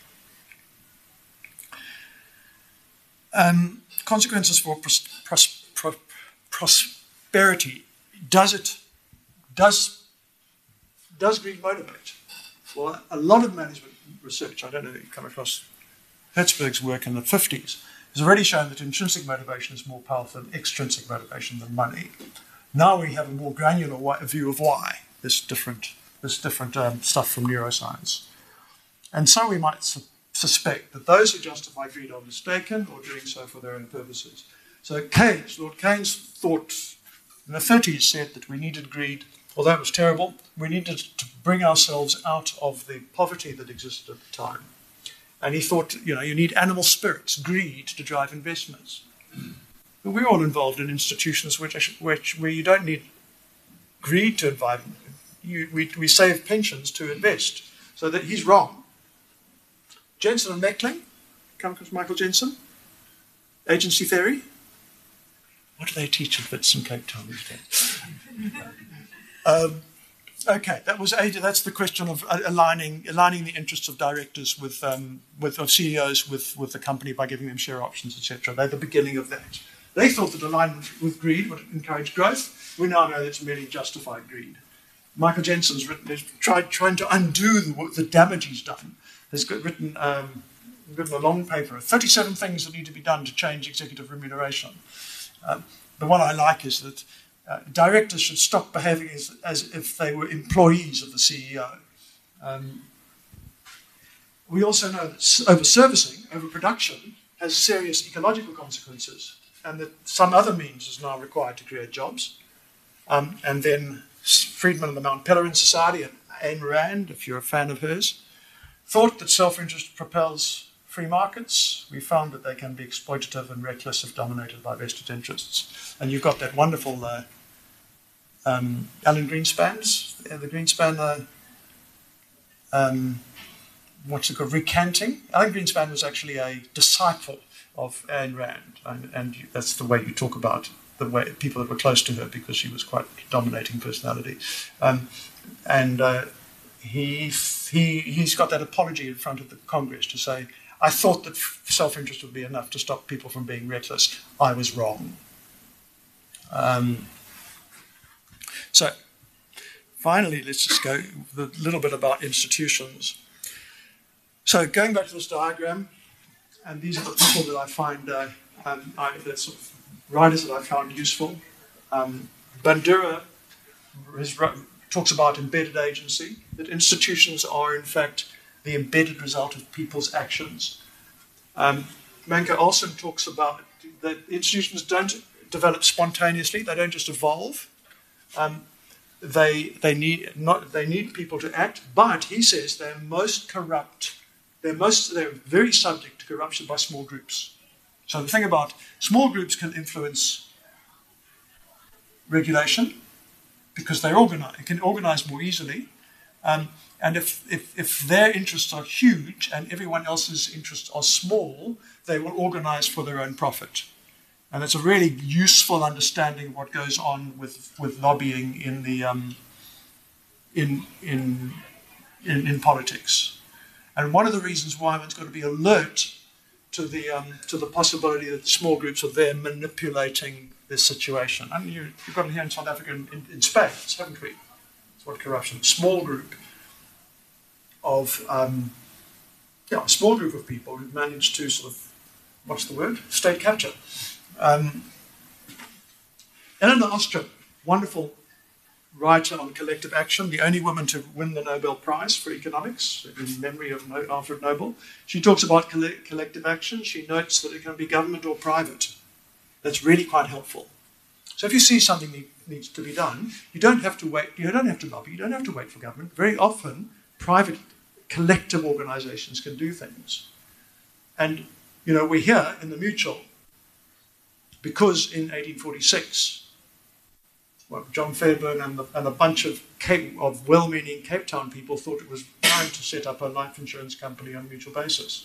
Um, consequences for pros, pros, pro, prosperity. Does it, does, does greed motivate? Well, a lot of management research, I don't know if you've come across Hertzberg's work in the fifties, has already shown that intrinsic motivation is more powerful than extrinsic motivation than money. Now we have a more granular view of why this different this different um, stuff from neuroscience. And so we might su- suspect that those who justify greed are mistaken or doing so for their own purposes. So Keynes, Lord Keynes thought in the thirties said that we needed greed, although it was terrible, we needed to bring ourselves out of the poverty that existed at the time. And he thought, you know, you need animal spirits, greed, to drive investments. But we're all involved in institutions which, which where you don't need greed to invite. You, we, we save pensions to invest. So that he's wrong. Jensen and Meckling, come across Michael Jensen? Agency theory? What do they teach at Wits and Cape Town these days? um, okay, that was that's the question of aligning aligning the interests of directors with um, with of C E Os with, with the company by giving them share options, et cetera. They're the beginning of that. They thought that alignment with greed would encourage growth. We now know that's merely justified greed. Michael Jensen's written, has tried trying to undo the, the damage he's done. Has got, written um, written a long paper, thirty-seven things that need to be done to change executive remuneration. Um, the one I like is that uh, directors should stop behaving as, as if they were employees of the C E O. Um, we also know that over-servicing, over-production, has serious ecological consequences, and that some other means is now required to create jobs. Um, and then Friedman and the Mount Pelerin Society and Ayn Rand, if you're a fan of hers, thought that self-interest propels free markets. We found that they can be exploitative and reckless if dominated by vested interests. And you've got that wonderful uh, um, Alan Greenspan's, uh, the Greenspan, uh, um, what's it called, recanting. Alan Greenspan was actually a disciple of Ayn Rand, and, and you, that's the way you talk about the way people that were close to her, because she was quite a dominating personality. Um, and uh, he, he, he's got that apology in front of the Congress to say, I thought that self-interest would be enough to stop people from being reckless. I was wrong. Um, so, finally, let's just go a little bit about institutions. So, going back to this diagram, and these are the people that I find, uh, um, I, the sort of writers that I found useful. Um, Bandura is, talks about embedded agency, that institutions are, in fact, the embedded result of people's actions. Um, Manka Olson talks about that institutions don't develop spontaneously; they don't just evolve. Um, they they need not they need people to act, but he says they're most corrupt. They're most they're very subject to corruption by small groups. So the thing about small groups can influence regulation because they organize can organize more easily. Um, And if, if, if their interests are huge and everyone else's interests are small, they will organize for their own profit. And it's a really useful understanding of what goes on with, with lobbying in the um, in, in in in politics. And one of the reasons why one's got to be alert to the um, to the possibility that small groups are there manipulating this situation. And you, you've got it here in South Africa in, in, in spades, haven't we? It's what corruption. Small group. Of um, yeah, a small group of people who managed to sort of, what's the word? State capture. Um, Eleanor Ostrom, wonderful writer on collective action, the only woman to win the Nobel Prize for economics, in memory of Alfred Nobel. She talks about coll- collective action. She notes that it can be government or private. That's really quite helpful. So if you see something that needs to be done, you don't have to wait. You don't have to lobby. You don't have to wait for government. Very often, private collective organizations can do things. And, you know, we're here in the Mutual because in eighteen forty-six, well, John Fairbairn and, the, and a bunch of, Cape, of well-meaning Cape Town people thought it was time to set up a life insurance company on a mutual basis.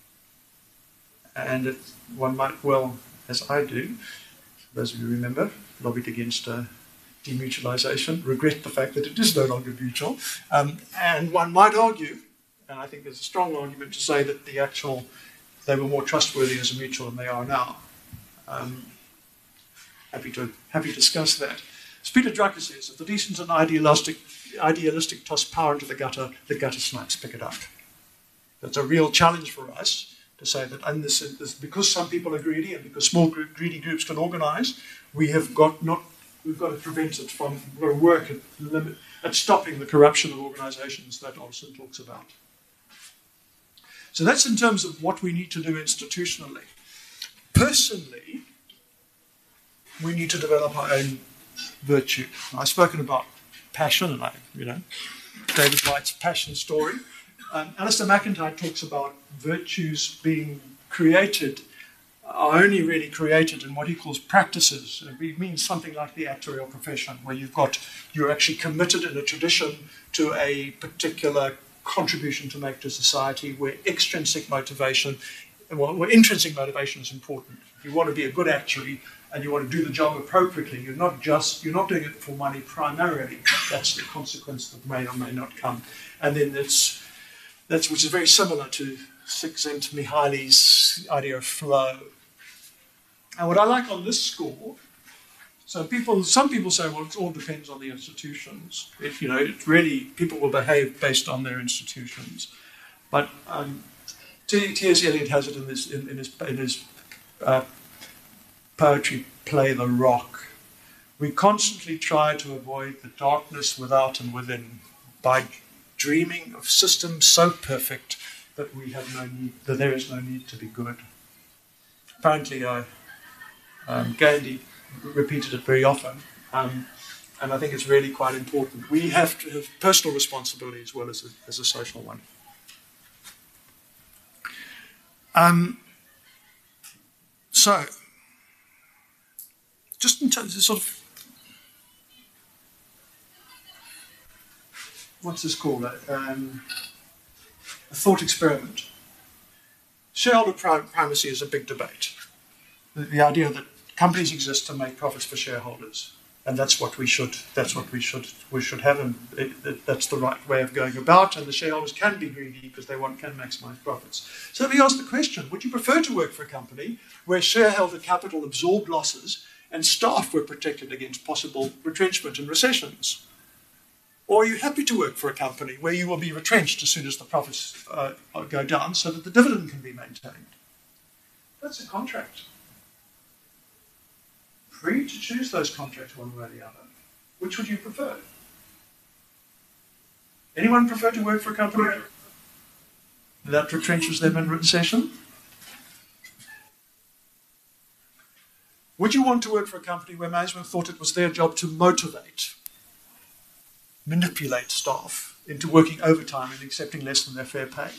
And it, one might well, as I do, those of you who remember, lobbied against uh, demutualization, regret the fact that it is no longer mutual. Um, and one might argue, and I think there's a strong argument to say that the actual, they were more trustworthy as a mutual than they are now. Um, happy to happy to discuss that. As Peter Drucker says, if the decent and idealistic, idealistic toss power into the gutter, the gutter snipes pick it up. That's a real challenge for us to say that, and this, this, because some people are greedy and because small group, greedy groups can organize, we have got not We've got to prevent it from, we've got to work at, limit, at stopping the corruption of organizations that Olson talks about. So that's in terms of what we need to do institutionally. Personally, we need to develop our own virtue. I've spoken about passion, and I, you know, David White's passion story. Um, Alistair McIntyre talks about virtues being created are only really created in what he calls practices. It means something like the actuarial profession, where you've got, you're actually committed in a tradition to a particular contribution to make to society, where extrinsic motivation, well, where intrinsic motivation is important. If you want to be a good actuary and you want to do the job appropriately, you're not just, you're not doing it for money primarily. That's the consequence that may or may not come. And then it's, that's, which is very similar to Csikszentmihalyi's idea of flow. And what I like on this score, so people, some people say, well, it all depends on the institutions. If, you know, it really, people will behave based on their institutions. But um, T S Eliot has it in, this, in, in his, in his uh, poetry play, The Rock, We constantly try to avoid the darkness without and within by dreaming of systems so perfect that we have no need, that there is no need to be good. Apparently, uh, um, Gandhi repeated it very often, um, and I think it's really quite important. We have to have personal responsibility as well as a, as a social one. Um, so, just in terms of sort of, what's this called? Um, a thought experiment. Shareholder prim- primacy is a big debate. The, the idea that companies exist to make profits for shareholders, and that's what we should. That's what we should. We should have, and it, it, that's the right way of going about. And the shareholders can be greedy because they want can maximize profits. So let me ask the question: would you prefer to work for a company where shareholder capital absorbed losses and staff were protected against possible retrenchment and recessions? Or are you happy to work for a company where you will be retrenched as soon as the profits uh, go down so that the dividend can be maintained? That's a contract. Free to choose those contracts one way or the other. Which would you prefer? Anyone prefer to work for a company that retrenches them in recession? Would you want to work for a company where management thought it was their job to motivate, manipulate staff into working overtime and accepting less than their fair pay?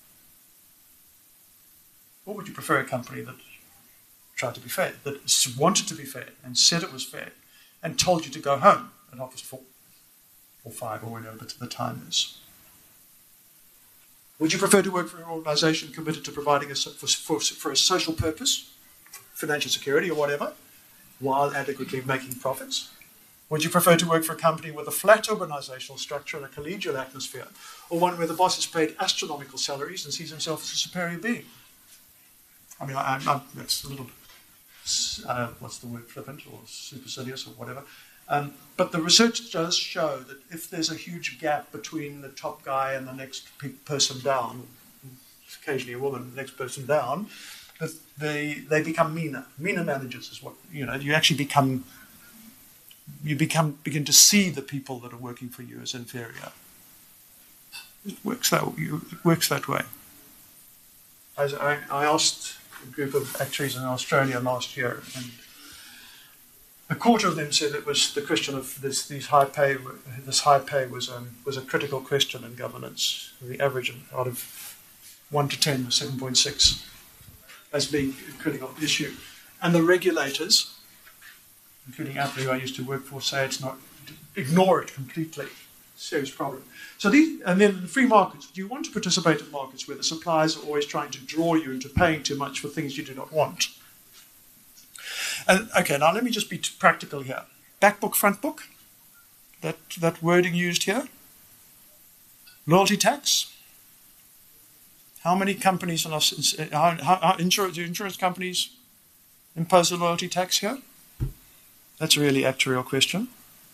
Or would you prefer a company that tried to be fair, that wanted to be fair and said it was fair and told you to go home at half past four or five or whenever the time is? Would you prefer to work for an organisation committed to providing a, for, for, for a social purpose, financial security or whatever, while adequately making profits? Would you prefer to work for a company with a flat organisational structure and a collegial atmosphere, or one where the boss is paid astronomical salaries and sees himself as a superior being? I mean, I, I, that's a little, uh, what's the word, flippant or supercilious or whatever. Um, but the research does show that if there's a huge gap between the top guy and the next pe- person down, occasionally a woman, the next person down, that they they become meaner. Meaner managers is what, you know, you actually become, you become begin to see the people that are working for you as inferior. It works that, it works that way. As I, I asked a group of actuaries in Australia last year, and a quarter of them said it was the question of this these high pay. This high pay was um, was a critical question in governance. The average out of one to ten was seven point six as being a critical issue, and the regulators, including Apple, who I used to work for, say it's not. Ignore it completely. Serious problem. So these, and then in free markets, do you want to participate in markets where the suppliers are always trying to draw you into paying too much for things you do not want? And okay, now let me just be practical here. Back book, front book, that, that wording used here. Loyalty tax. How many companies, on us, how, how, how insurance, do insurance companies impose a loyalty tax here? That's a really actuarial question.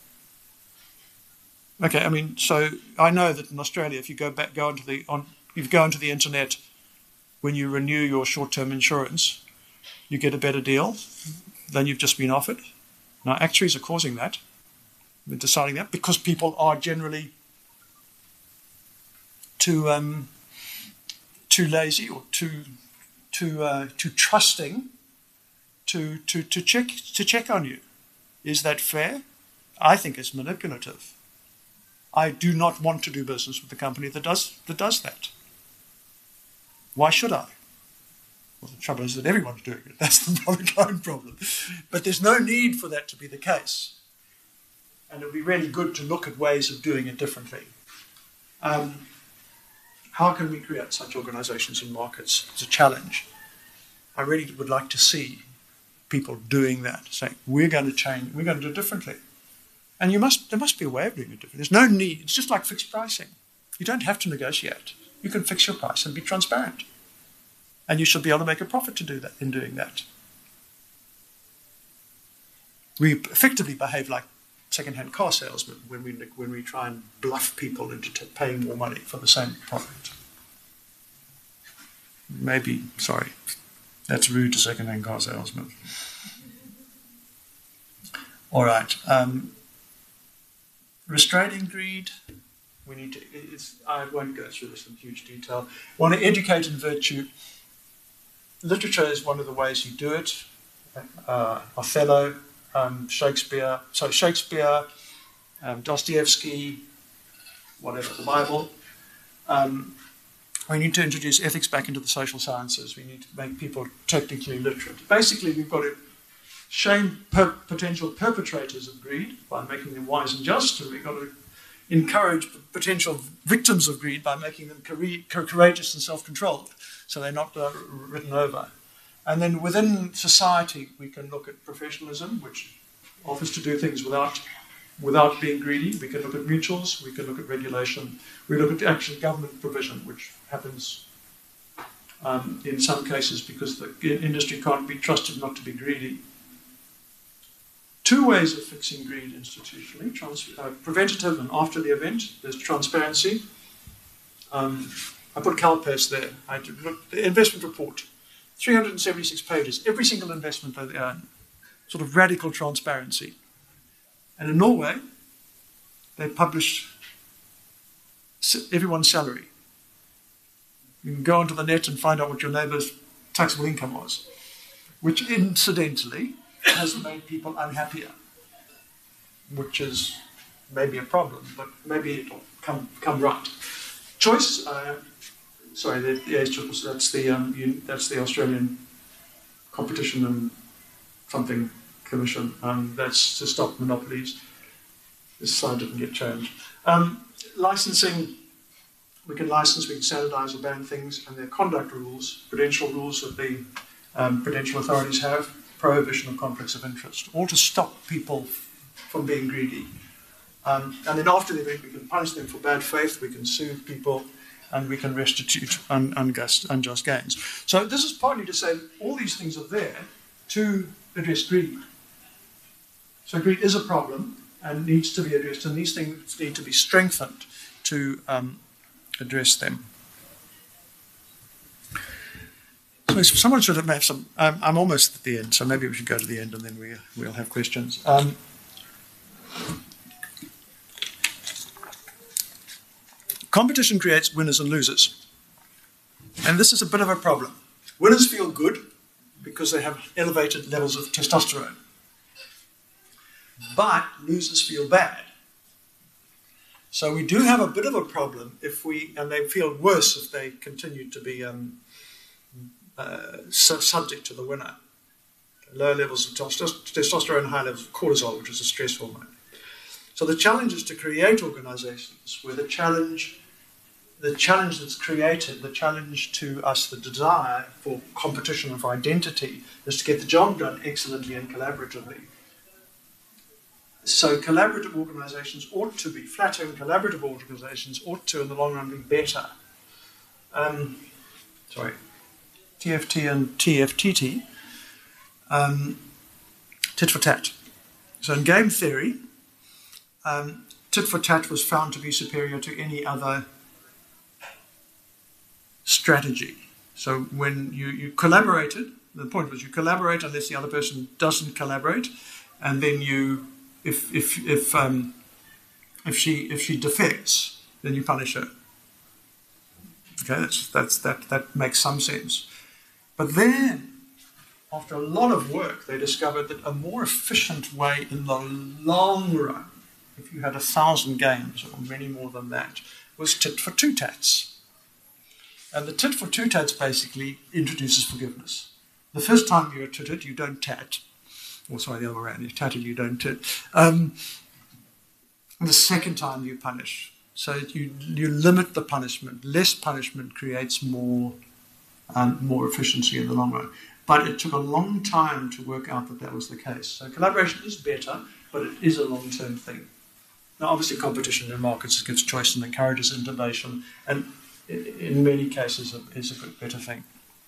Okay, I mean, so I know that in Australia, if you go back, go onto the on, you go onto the internet when you renew your short-term insurance, you get a better deal than you've just been offered. Now, actuaries are causing that, they're deciding that because people are generally too um, too lazy or too too uh, too trusting to to to check to check on you. Is that fair? I think it's manipulative. I do not want to do business with a company that does that does that. Why should I? Well, the trouble is that everyone's doing it. That's the bottom problem. But there's no need for that to be the case. And it would be really good to look at ways of doing it differently. Um, how can we create such organisations and markets? It's a challenge. I really would like to see people doing that, saying, we're going to change, we're going to do it differently. And you must, there must be a way of doing it differently. There's no need. It's just like fixed pricing. You don't have to negotiate. You can fix your price and be transparent. And you should be able to make a profit to do that in doing that. We effectively behave like second-hand car salesmen when we when we try and bluff people into t- paying more money for the same product. Maybe, sorry, that's rude to second-hand car salesmen. All right. Um, restraining greed. We need to. It's, I won't go through this in huge detail. Want to educate in virtue. Literature is one of the ways you do it. Uh, Othello, um, Shakespeare. So Shakespeare, um, Dostoevsky, whatever. The Bible. Um, we need to introduce ethics back into the social sciences. We need to make people technically literate. Basically, we've got to shame per- potential perpetrators of greed by making them wise and just, and we've got to encourage potential victims of greed by making them courageous and self-controlled, so they're not uh, written over. And then within society, we can look at professionalism, which offers to do things without without being greedy. We can look at mutuals, we can look at regulation, we look at actual government provision, which happens um, in some cases because the industry can't be trusted not to be greedy. Two ways of fixing greed institutionally, trans- uh, preventative and after the event. There's transparency. Um, I put CalPERS there. I did look, the investment report, three hundred seventy-six pages, every single investment they earn, sort of radical transparency. And in Norway, they publish everyone's salary. You can go onto the net and find out what your neighbour's taxable income was, which incidentally has made people unhappier, which is maybe a problem, but maybe it'll come come right. Choice, uh, sorry, the, the, that's the um, that's the Australian Competition and something Commission. Um, that's to stop monopolies. This slide didn't get changed. Um, licensing, we can license, we can standardise or ban things, and there are conduct rules, prudential rules that the um, prudential authorities have. Prohibition of conflicts of interest, all to stop people from being greedy. Um, and then after the event, we can punish them for bad faith, we can sue people, and we can restitute un- unjust, unjust gains. So this is partly to say that all these things are there to address greed. So greed is a problem and needs to be addressed, and these things need to be strengthened to um, address them. So someone should have some. Um, I'm almost at the end, so maybe we should go to the end and then we, we'll have questions. Um, competition creates winners and losers. And this is a bit of a problem. Winners feel good because they have elevated levels of testosterone. But losers feel bad. So we do have a bit of a problem if we, and they feel worse if they continue to be um, Uh, su- subject to the winner. Low levels of testosterone, high levels of cortisol, which is a stress hormone. So the challenge is to create organizations where the challenge, the challenge that's created, the challenge to us, the desire for competition and for identity, is to get the job done excellently and collaboratively. So collaborative organizations ought to be, flatter and collaborative organizations ought to, in the long run, be better. Um, sorry. T F T and T F T T, um, tit for tat. So in game theory, um, tit for tat was found to be superior to any other strategy. So when you, you collaborated, the point was you collaborate unless the other person doesn't collaborate, and then you, if if if um, if she if she defects, then you punish her. Okay, that's that's that that makes some sense. But then, after a lot of work, they discovered that a more efficient way in the long run, if you had a thousand games or many more than that, was tit for two tats. And the tit for two tats basically introduces forgiveness. The first time you're titted, you don't tat. Or sorry, the other way around, you're tatted, you don't tit. Um, and the second time you punish. So you, you limit the punishment. Less punishment creates more Um, more efficiency in the long run. But it took a long time to work out that that was the case. So collaboration is better, but it is a long-term thing. Now, obviously, competition in markets gives choice and encourages innovation, and in many cases is a good, better thing.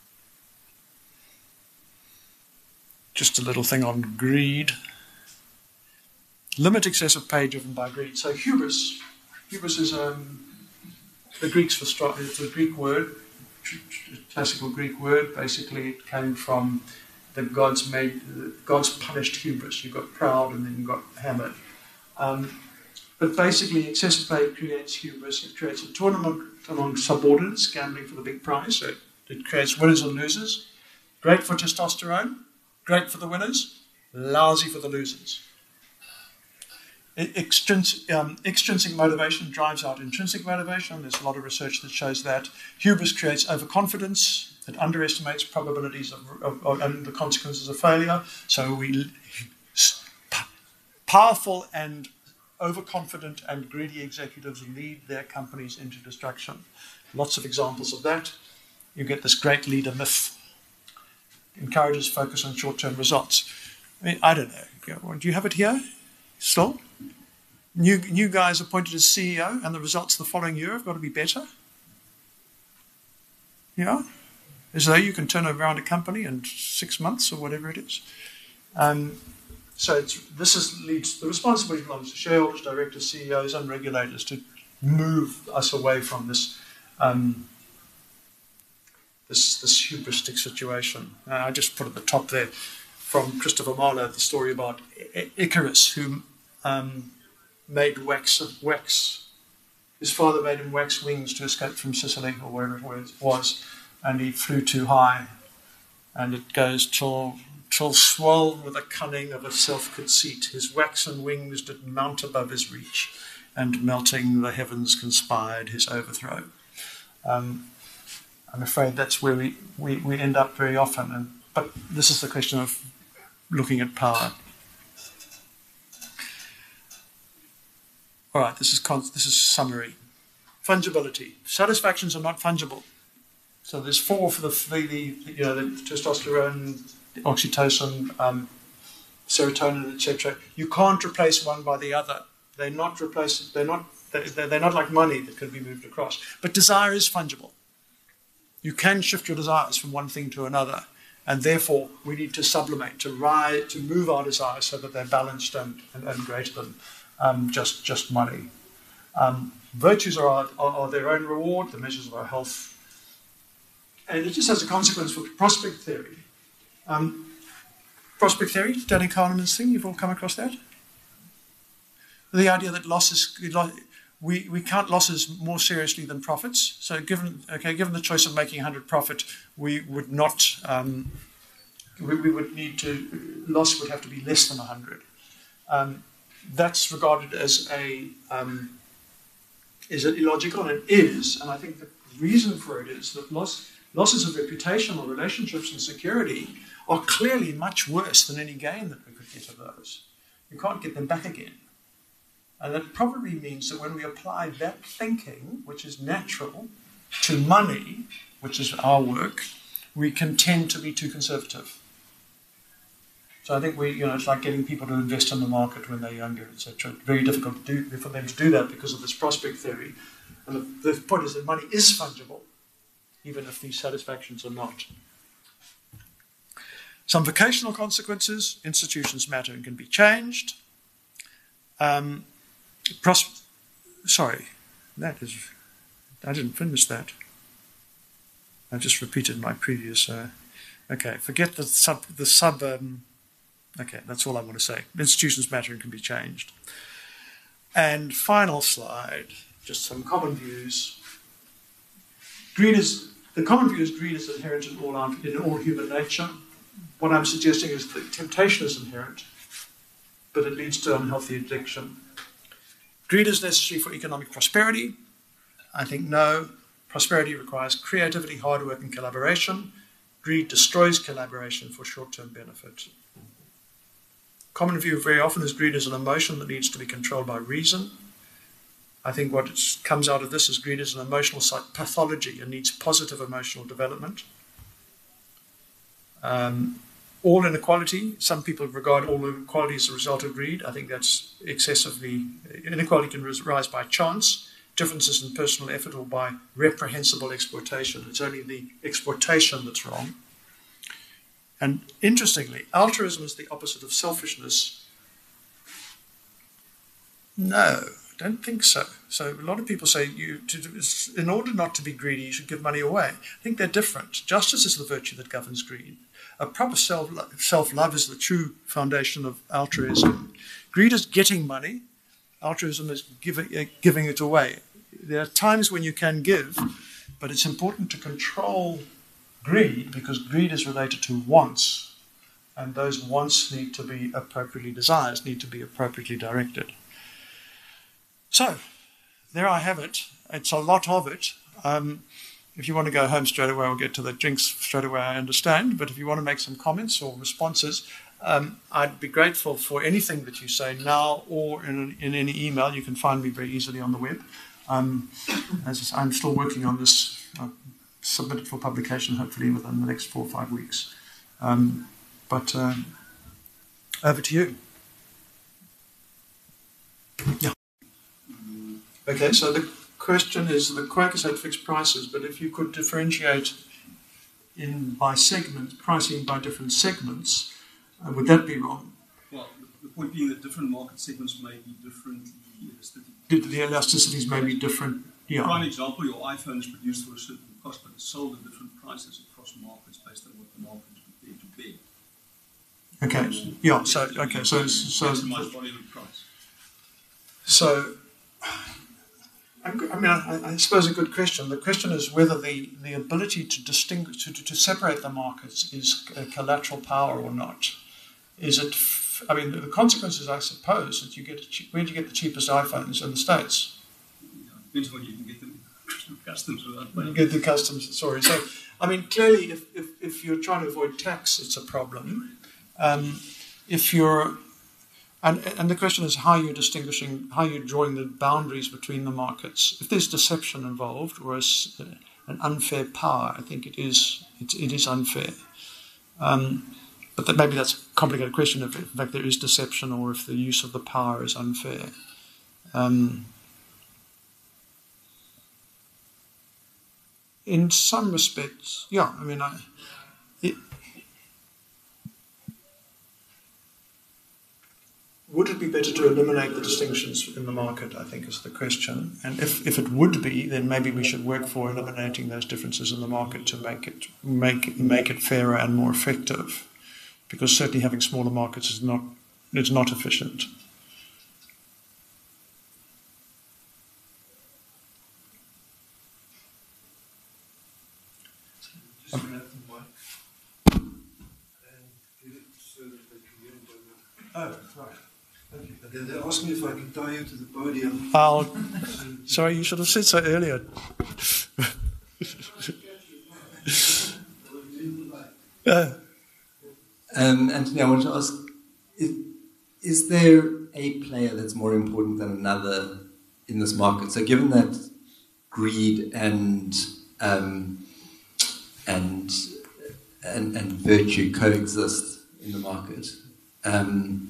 Just a little thing on greed. Limit excessive pay driven by greed. So hubris. Hubris is um, the Greeks for stri- it's a Greek word, classical Greek word. Basically, it came from that God's made, God's punished hubris. You've got proud and then you've got hammered. Um, but basically, excessive pay creates hubris. It creates a tournament among subordinates, gambling for the big prize. So it, it creates winners and losers. Great for testosterone, great for the winners, lousy for the losers. Extrinsic, um, extrinsic motivation drives out intrinsic motivation. There's a lot of research that shows that. Hubris creates overconfidence. It underestimates probabilities of, of, of and the consequences of failure. So we powerful and overconfident and greedy executives lead their companies into destruction. Lots of examples of that. You get this great leader myth. Encourages focus on short-term results. I mean, I don't know. Do you have it here still? New, new guys appointed as C E O, and the results the following year have got to be better. Yeah? As though you can turn around a company in six months or whatever it is. Um, so it's, this is, leads, the responsibility belongs to shareholders, directors, C E Os, and regulators to move us away from this um, this, this hubristic situation. Uh, I just put at the top there from Christopher Marlowe the story about I- Icarus, who um, made wax, wax. His father made him wax wings to escape from Sicily or wherever it was, and he flew too high. And it goes till, till swelled with the cunning of a self-conceit. His waxen wings did mount above his reach, and melting the heavens conspired his overthrow. Um, I'm afraid that's where we, we, we end up very often. And, but this is the question of looking at power. All right, this is con- this is summary. Fungibility. Satisfactions are not fungible. So there's four for the, the, the you know the testosterone, the oxytocin, um, serotonin, et cetera. You can't replace one by the other. They're not replace. They're not. They're, they're not like money that can be moved across. But desire is fungible. You can shift your desires from one thing to another, and therefore we need to sublimate, to rise, to move our desires so that they're balanced and, and, and greater than um, just just money. Um, virtues are, are are their own reward, the measures of our health. And it just has a consequence for prospect theory. Um, prospect theory, Danny Kahneman's thing, you've all come across that? The idea that losses, we, we count losses more seriously than profits. So given okay, given the choice of making one hundred profit, we would not, um, we, we would need to, loss would have to be less than one hundred. Um, that's regarded as a, um, is it illogical? And it is, and I think the reason for it is that loss, losses of reputation or relationships and security are clearly much worse than any gain that we could get of those. You can't get them back again. And that probably means that when we apply that thinking, which is natural, to money, which is our work, we can tend to be too conservative. So I think we, you know, it's like getting people to invest in the market when they're younger, et cetera. Very difficult to do, for them to do that because of this prospect theory. And the, the point is that money is fungible, even if these satisfactions are not. Some vocational consequences: institutions matter and can be changed. Um, pros- sorry, that is, I didn't finish that. I just repeated my previous. Uh, okay, forget the sub. The sub. Um, okay, that's all I want to say. Institutions matter and can be changed. And final slide, just some common views. Greed is the common view is greed is inherent in all in all human nature. What I'm suggesting is that temptation is inherent, but it leads to unhealthy addiction. Greed is necessary for economic prosperity. I think no. Prosperity requires creativity, hard work, and collaboration. Greed destroys collaboration for short-term benefit. Common view very often is greed is an emotion that needs to be controlled by reason. I think what comes out of this is greed is an emotional pathology and needs positive emotional development. Um, all inequality, some people regard all inequality as a result of greed. I think that's excessively, inequality can rise by chance, differences in personal effort, or by reprehensible exploitation. It's only the exploitation that's wrong. And interestingly, altruism is the opposite of selfishness. No, don't think so. So a lot of people say you, to, in order not to be greedy, you should give money away. I think they're different. Justice is the virtue that governs greed. A proper self, self-love is the true foundation of altruism. Greed is getting money. Altruism is giving, uh, giving it away. There are times when you can give, but it's important to control greed because greed is related to wants, and those wants need to be appropriately desired, need to be appropriately directed. So, there I have it. It's a lot of it. Um, if you want to go home straight away, we'll get to the drinks straight away, I understand. But if you want to make some comments or responses, um, I'd be grateful for anything that you say now or in, in any email. You can find me very easily on the web. Um, as I'm still working on this, uh, submitted for publication hopefully within the next four or five weeks. Um, but uh, over to you. Yeah. Okay, so the question is, the Quakers had fixed prices, but if you could differentiate in by segment, pricing by different segments, uh, would that be wrong? Well, the point being that different market segments may be differently elastic. The elasticities may be different, yeah. Prime example, your iPhone is produced for a certain cost, but it's sold at different prices across markets based on what the market is prepared to pay. Okay, yeah, so, okay, so... so maximize volume and price. So... I mean, I, I suppose a good question. The question is whether the, the ability to distinguish, to, to separate the markets is a collateral power or not. Is it, f- I mean, the consequences, I suppose, that you get, cheap, where do you get the cheapest iPhones in the States? Yeah, depends when you can get them customs without paying. You get the customs, sorry. So, I mean, clearly, if, if, if you're trying to avoid tax, it's a problem. Um, if you're And, and the question is how you're distinguishing, how you're drawing the boundaries between the markets. If there's deception involved or a, an unfair power, I think it is it, it is unfair. Um, but that, maybe that's a complicated question if, in fact, there is deception or if the use of the power is unfair. Um, in some respects, yeah, I mean, I, it, would it be better to eliminate the distinctions in the market, I think, is the question. And if, if it would be, then maybe we should work for eliminating those differences in the market to make it make make it fairer and more effective. Because certainly having smaller markets is not is not efficient. Um, oh, right. They they asked me if I can tie you to the podium. I'll, sorry, you should have said so earlier. uh, um, Anthony, I want to ask, is, is there a player that's more important than another in this market? So given that greed and um, and, and, and virtue coexist in the market, um,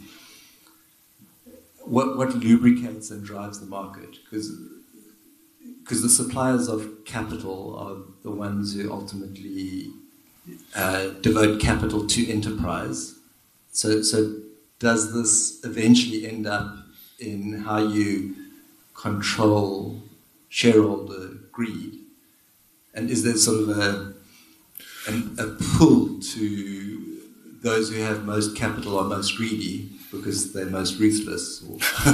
What what lubricates and drives the market? Because because the suppliers of capital are the ones who ultimately uh, devote capital to enterprise. So so does this eventually end up in how you control shareholder greed? And is there sort of a an, a pull to those who have most capital are most greedy because they're most ruthless?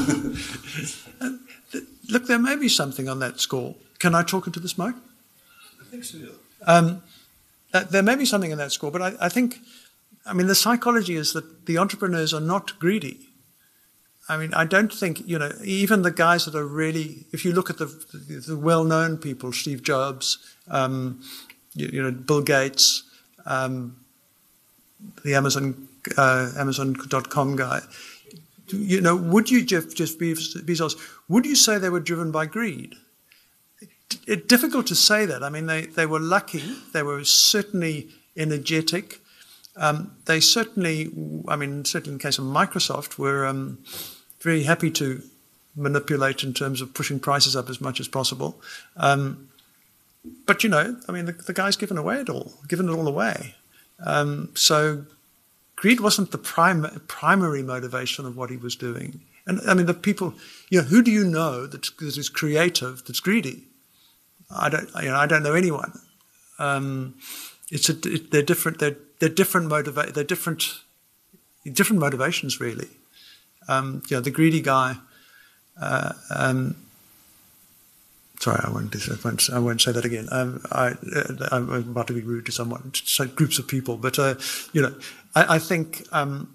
Look, there may be something on that score. Can I talk into this mic? I think so, yeah. Um, uh, there may be something in that score, but I, I think, I mean, the psychology is that the entrepreneurs are not greedy. I mean, I don't think, you know, even the guys that are really, if you look at the, the, the well-known people, Steve Jobs, um, you, you know, Bill Gates, um, the Amazon uh, Amazon dot com guy, you know, would you, Jeff, Jeff Bezos, would you say they were driven by greed? It's difficult to say that. I mean, they, they were lucky. They were certainly energetic. Um, they certainly, I mean, certainly in the case of Microsoft, were um, very happy to manipulate in terms of pushing prices up as much as possible. Um, but, you know, I mean, the, the guy's given away it all, given it all away. Um, so greed wasn't the prim- primary motivation of what he was doing. And I mean, the people, you know, who do you know that, that is creative, that's greedy? I don't, you know, I don't know anyone. Um, it's a, it, they're different. They're they're different motiva- They're different, different motivations really. Um, you know, the greedy guy. Uh, um, sorry, I won't, I won't. I won't say that again. Um, I, uh, I'm about to be rude to someone, to groups of people, but uh, you know, I, I think um,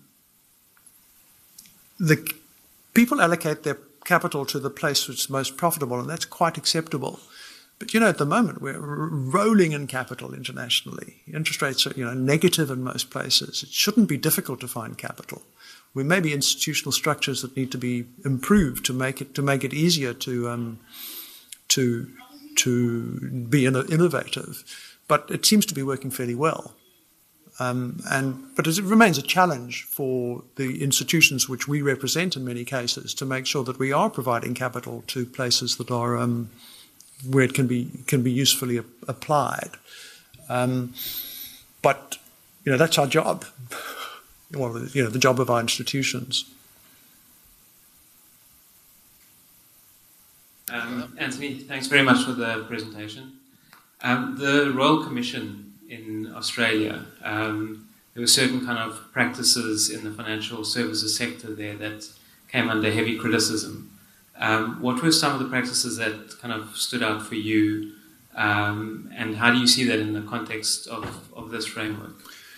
the people allocate their capital to the place which is most profitable, and that's quite acceptable. But, you know, at the moment, we're rolling in capital internationally. Interest rates are, you know, negative in most places. It shouldn't be difficult to find capital. There may be institutional structures that need to be improved to make it to make it easier to um, to to be innovative. But it seems to be working fairly well. Um, and but it remains a challenge for the institutions which we represent in many cases to make sure that we are providing capital to places that are um, where it can be can be usefully applied. Um, but you know, that's our job. Well, you know, the job of our institutions. Um, Anthony, thanks very much for the presentation. Um, the Royal Commission in Australia, um, there were certain kind of practices in the financial services sector there that came under heavy criticism. Um, what were some of the practices that kind of stood out for you, um, and how do you see that in the context of, of this framework?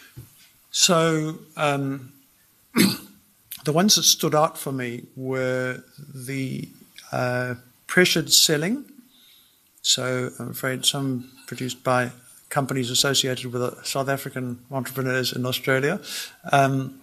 So um, the ones that stood out for me were the uh, pressured selling. So I'm afraid some produced by companies associated with South African entrepreneurs in Australia, um,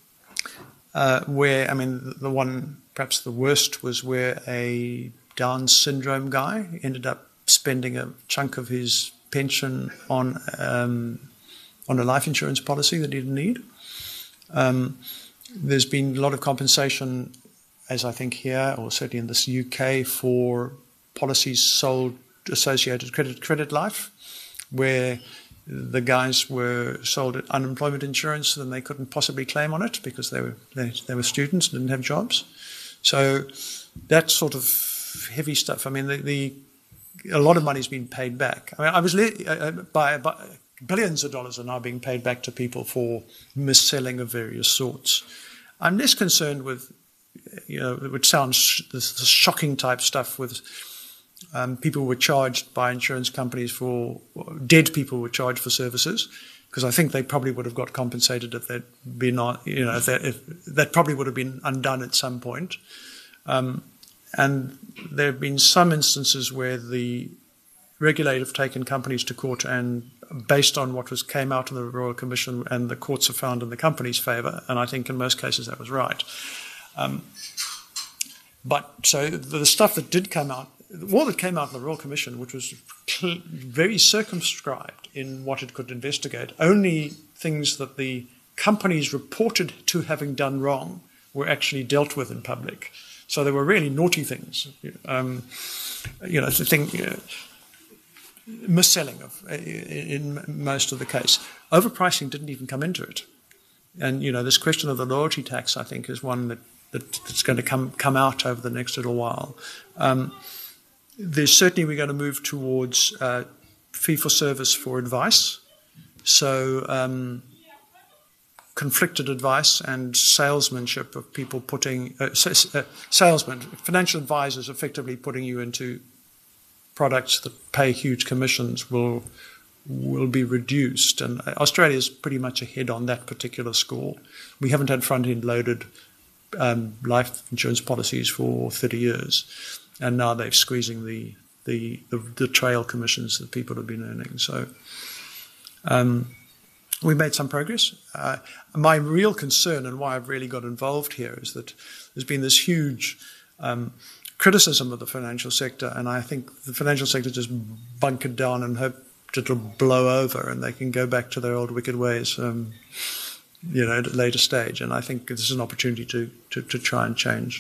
uh, where, I mean, the one, perhaps the worst, was where a Down syndrome guy ended up spending a chunk of his pension on um, on a life insurance policy that he didn't need. Um, there's been a lot of compensation, as I think here, or certainly in this U K, for policies sold associated credit credit life, where the guys were sold unemployment insurance and they couldn't possibly claim on it because they were they, they were students and didn't have jobs. So that sort of heavy stuff. I mean, the, the a lot of money's been paid back. I mean, I was uh, by, by billions of dollars are now being paid back to people for mis-selling of various sorts. I'm less concerned with, you know, which sounds this, this shocking type stuff with. Um, people were charged by insurance companies for, dead people were charged for services, because I think they probably would have got compensated if they'd been, you know, if, if that probably would have been undone at some point. Um, and there have been some instances where the regulator have taken companies to court, and based on what was came out of the Royal Commission, and the courts have found in the company's favour, and I think in most cases that was right. Um, but so the stuff that did come out, all that came out of the Royal Commission, which was very circumscribed in what it could investigate, only things that the companies reported to having done wrong were actually dealt with in public. So they were really naughty things. Um, you know, the thing, uh, mis-selling of, in most of the case. Overpricing didn't even come into it. And, you know, this question of the loyalty tax, I think, is one that, that that's going to come, come out over the next little while. Um, There's certainly we're going to move towards uh, fee-for-service for advice. So um, conflicted advice and salesmanship of people putting, uh, uh, salesmen, financial advisors effectively putting you into products that pay huge commissions will will be reduced. And Australia is pretty much ahead on that particular score. We haven't had front-end loaded um, life insurance policies for thirty years. And now they're squeezing the, the the the trail commissions that people have been earning. So um, we made some progress. Uh, my real concern, and why I've really got involved here, is that there's been this huge um, criticism of the financial sector, and I think the financial sector just bunkered down and hope it'll blow over and they can go back to their old wicked ways, um, you know, at a later stage. And I think this is an opportunity to to, to try and change.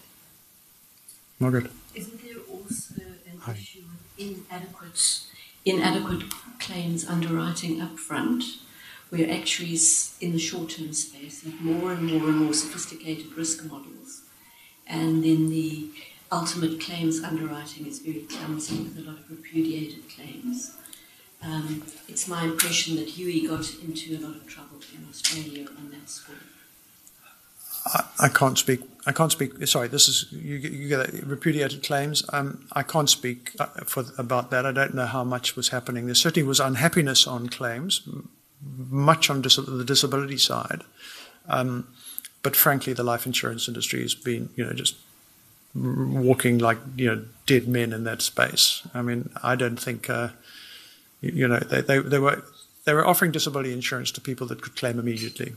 Margaret. Isn't there also an Hi. issue with inadequate, inadequate claims underwriting upfront, where actuaries in the short-term space have more and more and more sophisticated risk models, and then the ultimate claims underwriting is very clumsy with a lot of repudiated claims. Um, it's my impression that Huey got into a lot of trouble in Australia on that score. I, I can't speak. I can't speak. Sorry, this is you. You get repudiated claims. Um, I can't speak for about that. I don't know how much was happening. There certainly was unhappiness on claims, much on dis- the disability side. Um, but frankly, the life insurance industry has been, you know, just walking like, you know, dead men in that space. I mean, I don't think, uh, you know, they, they, they were they were offering disability insurance to people that could claim immediately.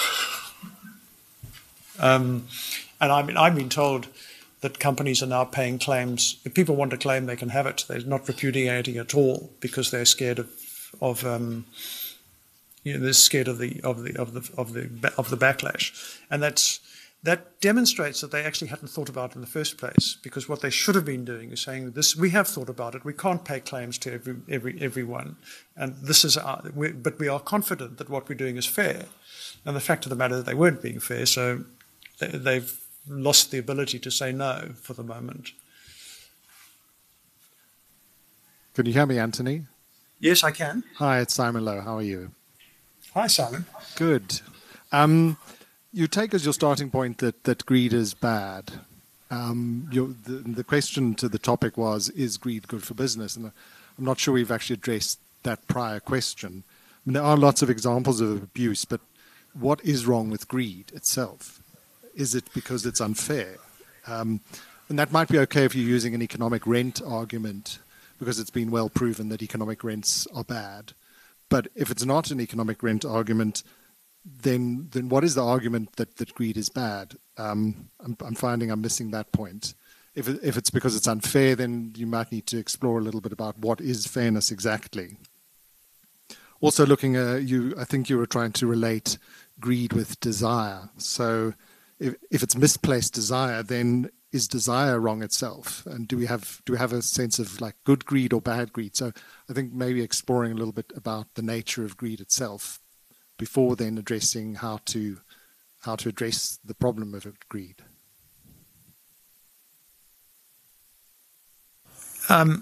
um, and I mean, I've been told that companies are now paying claims. If people want to claim, they can have it. They're not repudiating at all because they're scared of of um, you know, they're scared of the of the of the of the of the backlash, and that's. That demonstrates that they actually hadn't thought about it in the first place, because what they should have been doing is saying, "This, we have thought about it. We can't pay claims to every, every everyone, and this is our, we, but we are confident that what we're doing is fair." And the fact of the matter is that they weren't being fair, so they, they've lost the ability to say no for the moment. Can you hear me, Anthony? Yes, I can. Hi, it's Simon Lowe. How are you? Hi, Simon. Good. Um, You take as your starting point that, that greed is bad. Um, the, the question to the topic was, is greed good for business? And I'm not sure we've actually addressed that prior question. I mean, there are lots of examples of abuse, but what is wrong with greed itself? Is it because it's unfair? Um, and that might be okay if you're using an economic rent argument, because it's been well proven that economic rents are bad. But if it's not an economic rent argument, then then what is the argument that, that greed is bad? Um, I'm, I'm finding I'm missing that point. If it, if it's because it's unfair, then you might need to explore a little bit about what is fairness exactly. Also looking at you, I think you were trying to relate greed with desire. So if, if it's misplaced desire, then is desire wrong itself? And do we have do we have a sense of like good greed or bad greed? So I think maybe exploring a little bit about the nature of greed itself, before then addressing how to how to address the problem of greed. Um,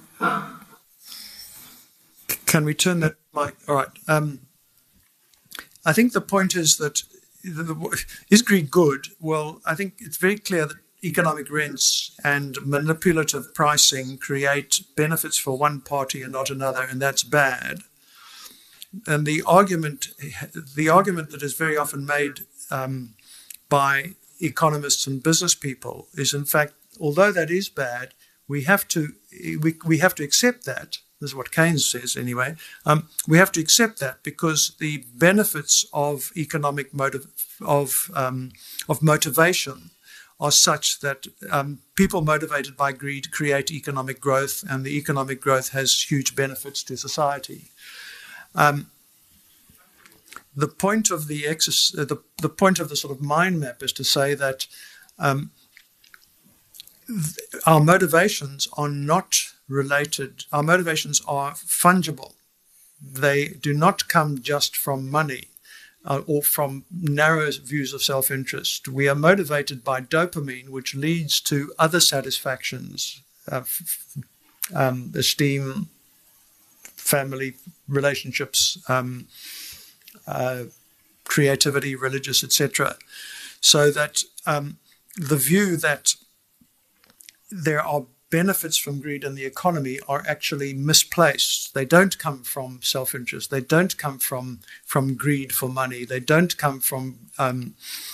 can we turn that mic? All right. Um, I think the point is that is greed good? Well, I think it's very clear that economic rents and manipulative pricing create benefits for one party and not another, and that's bad. And the argument, the argument that is very often made um, by economists and business people is, in fact, although that is bad, we have to we we have to accept that. This is what Keynes says, anyway. Um, we have to accept that because the benefits of economic motive of um, of motivation are such that um, people motivated by greed create economic growth, and the economic growth has huge benefits to society. Um, the point of the, exercise, uh, the the point of the sort of mind map is to say that um, th- our motivations are not related. Our motivations are fungible. They do not come just from money uh, or from narrow views of self-interest. We are motivated by dopamine, which leads to other satisfactions, uh, f- um, esteem, family relationships, um, uh, creativity, religious, et cetera. So that um, the view that there are benefits from greed in the economy are actually misplaced. They don't come from self-interest. They don't come from from greed for money. They don't come from um,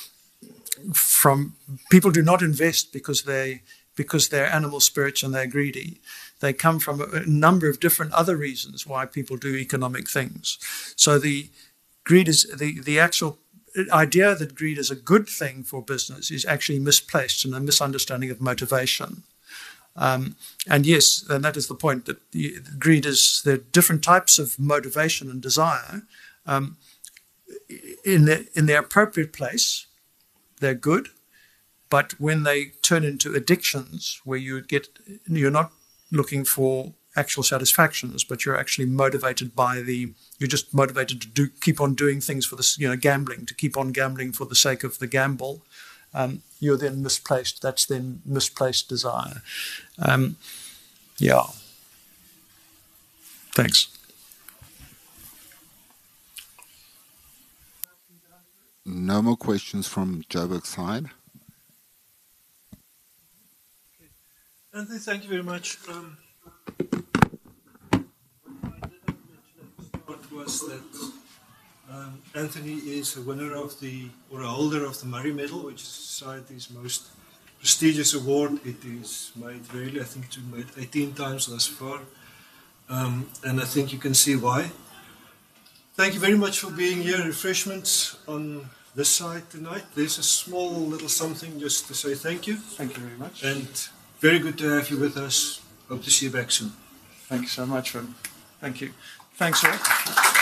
from people do not invest because they because they're animal spirits and they're greedy. They come from a number of different other reasons why people do economic things. So the greed is the, the actual idea that greed is a good thing for business is actually misplaced and a misunderstanding of motivation. Um, and yes, and that is the point, that the, greed is, there are different types of motivation and desire. Um, in, the, in their appropriate place, they're good. But when they turn into addictions, where you get, you're not looking for actual satisfactions, but you're actually motivated by the, you're just motivated to do, keep on doing things for this, you know, gambling, to keep on gambling for the sake of the gamble, um, you're then misplaced. That's then misplaced desire. Um, yeah. Thanks. No more questions from Joburg's side. Anthony, thank you very much. Um, what I didn't mention at the start was that um, Anthony is a winner of the, or a holder of the Murray Medal, which is society's most prestigious award. It is made rarely, I think, to made eighteen times thus far, um, and I think you can see why. Thank you very much for being here. Refreshments on this side tonight. There's a small little something just to say thank you. Thank you very much. And very good to have you with us. Hope to see you back soon. Thank you so much, Vin. Thank you. Thanks all.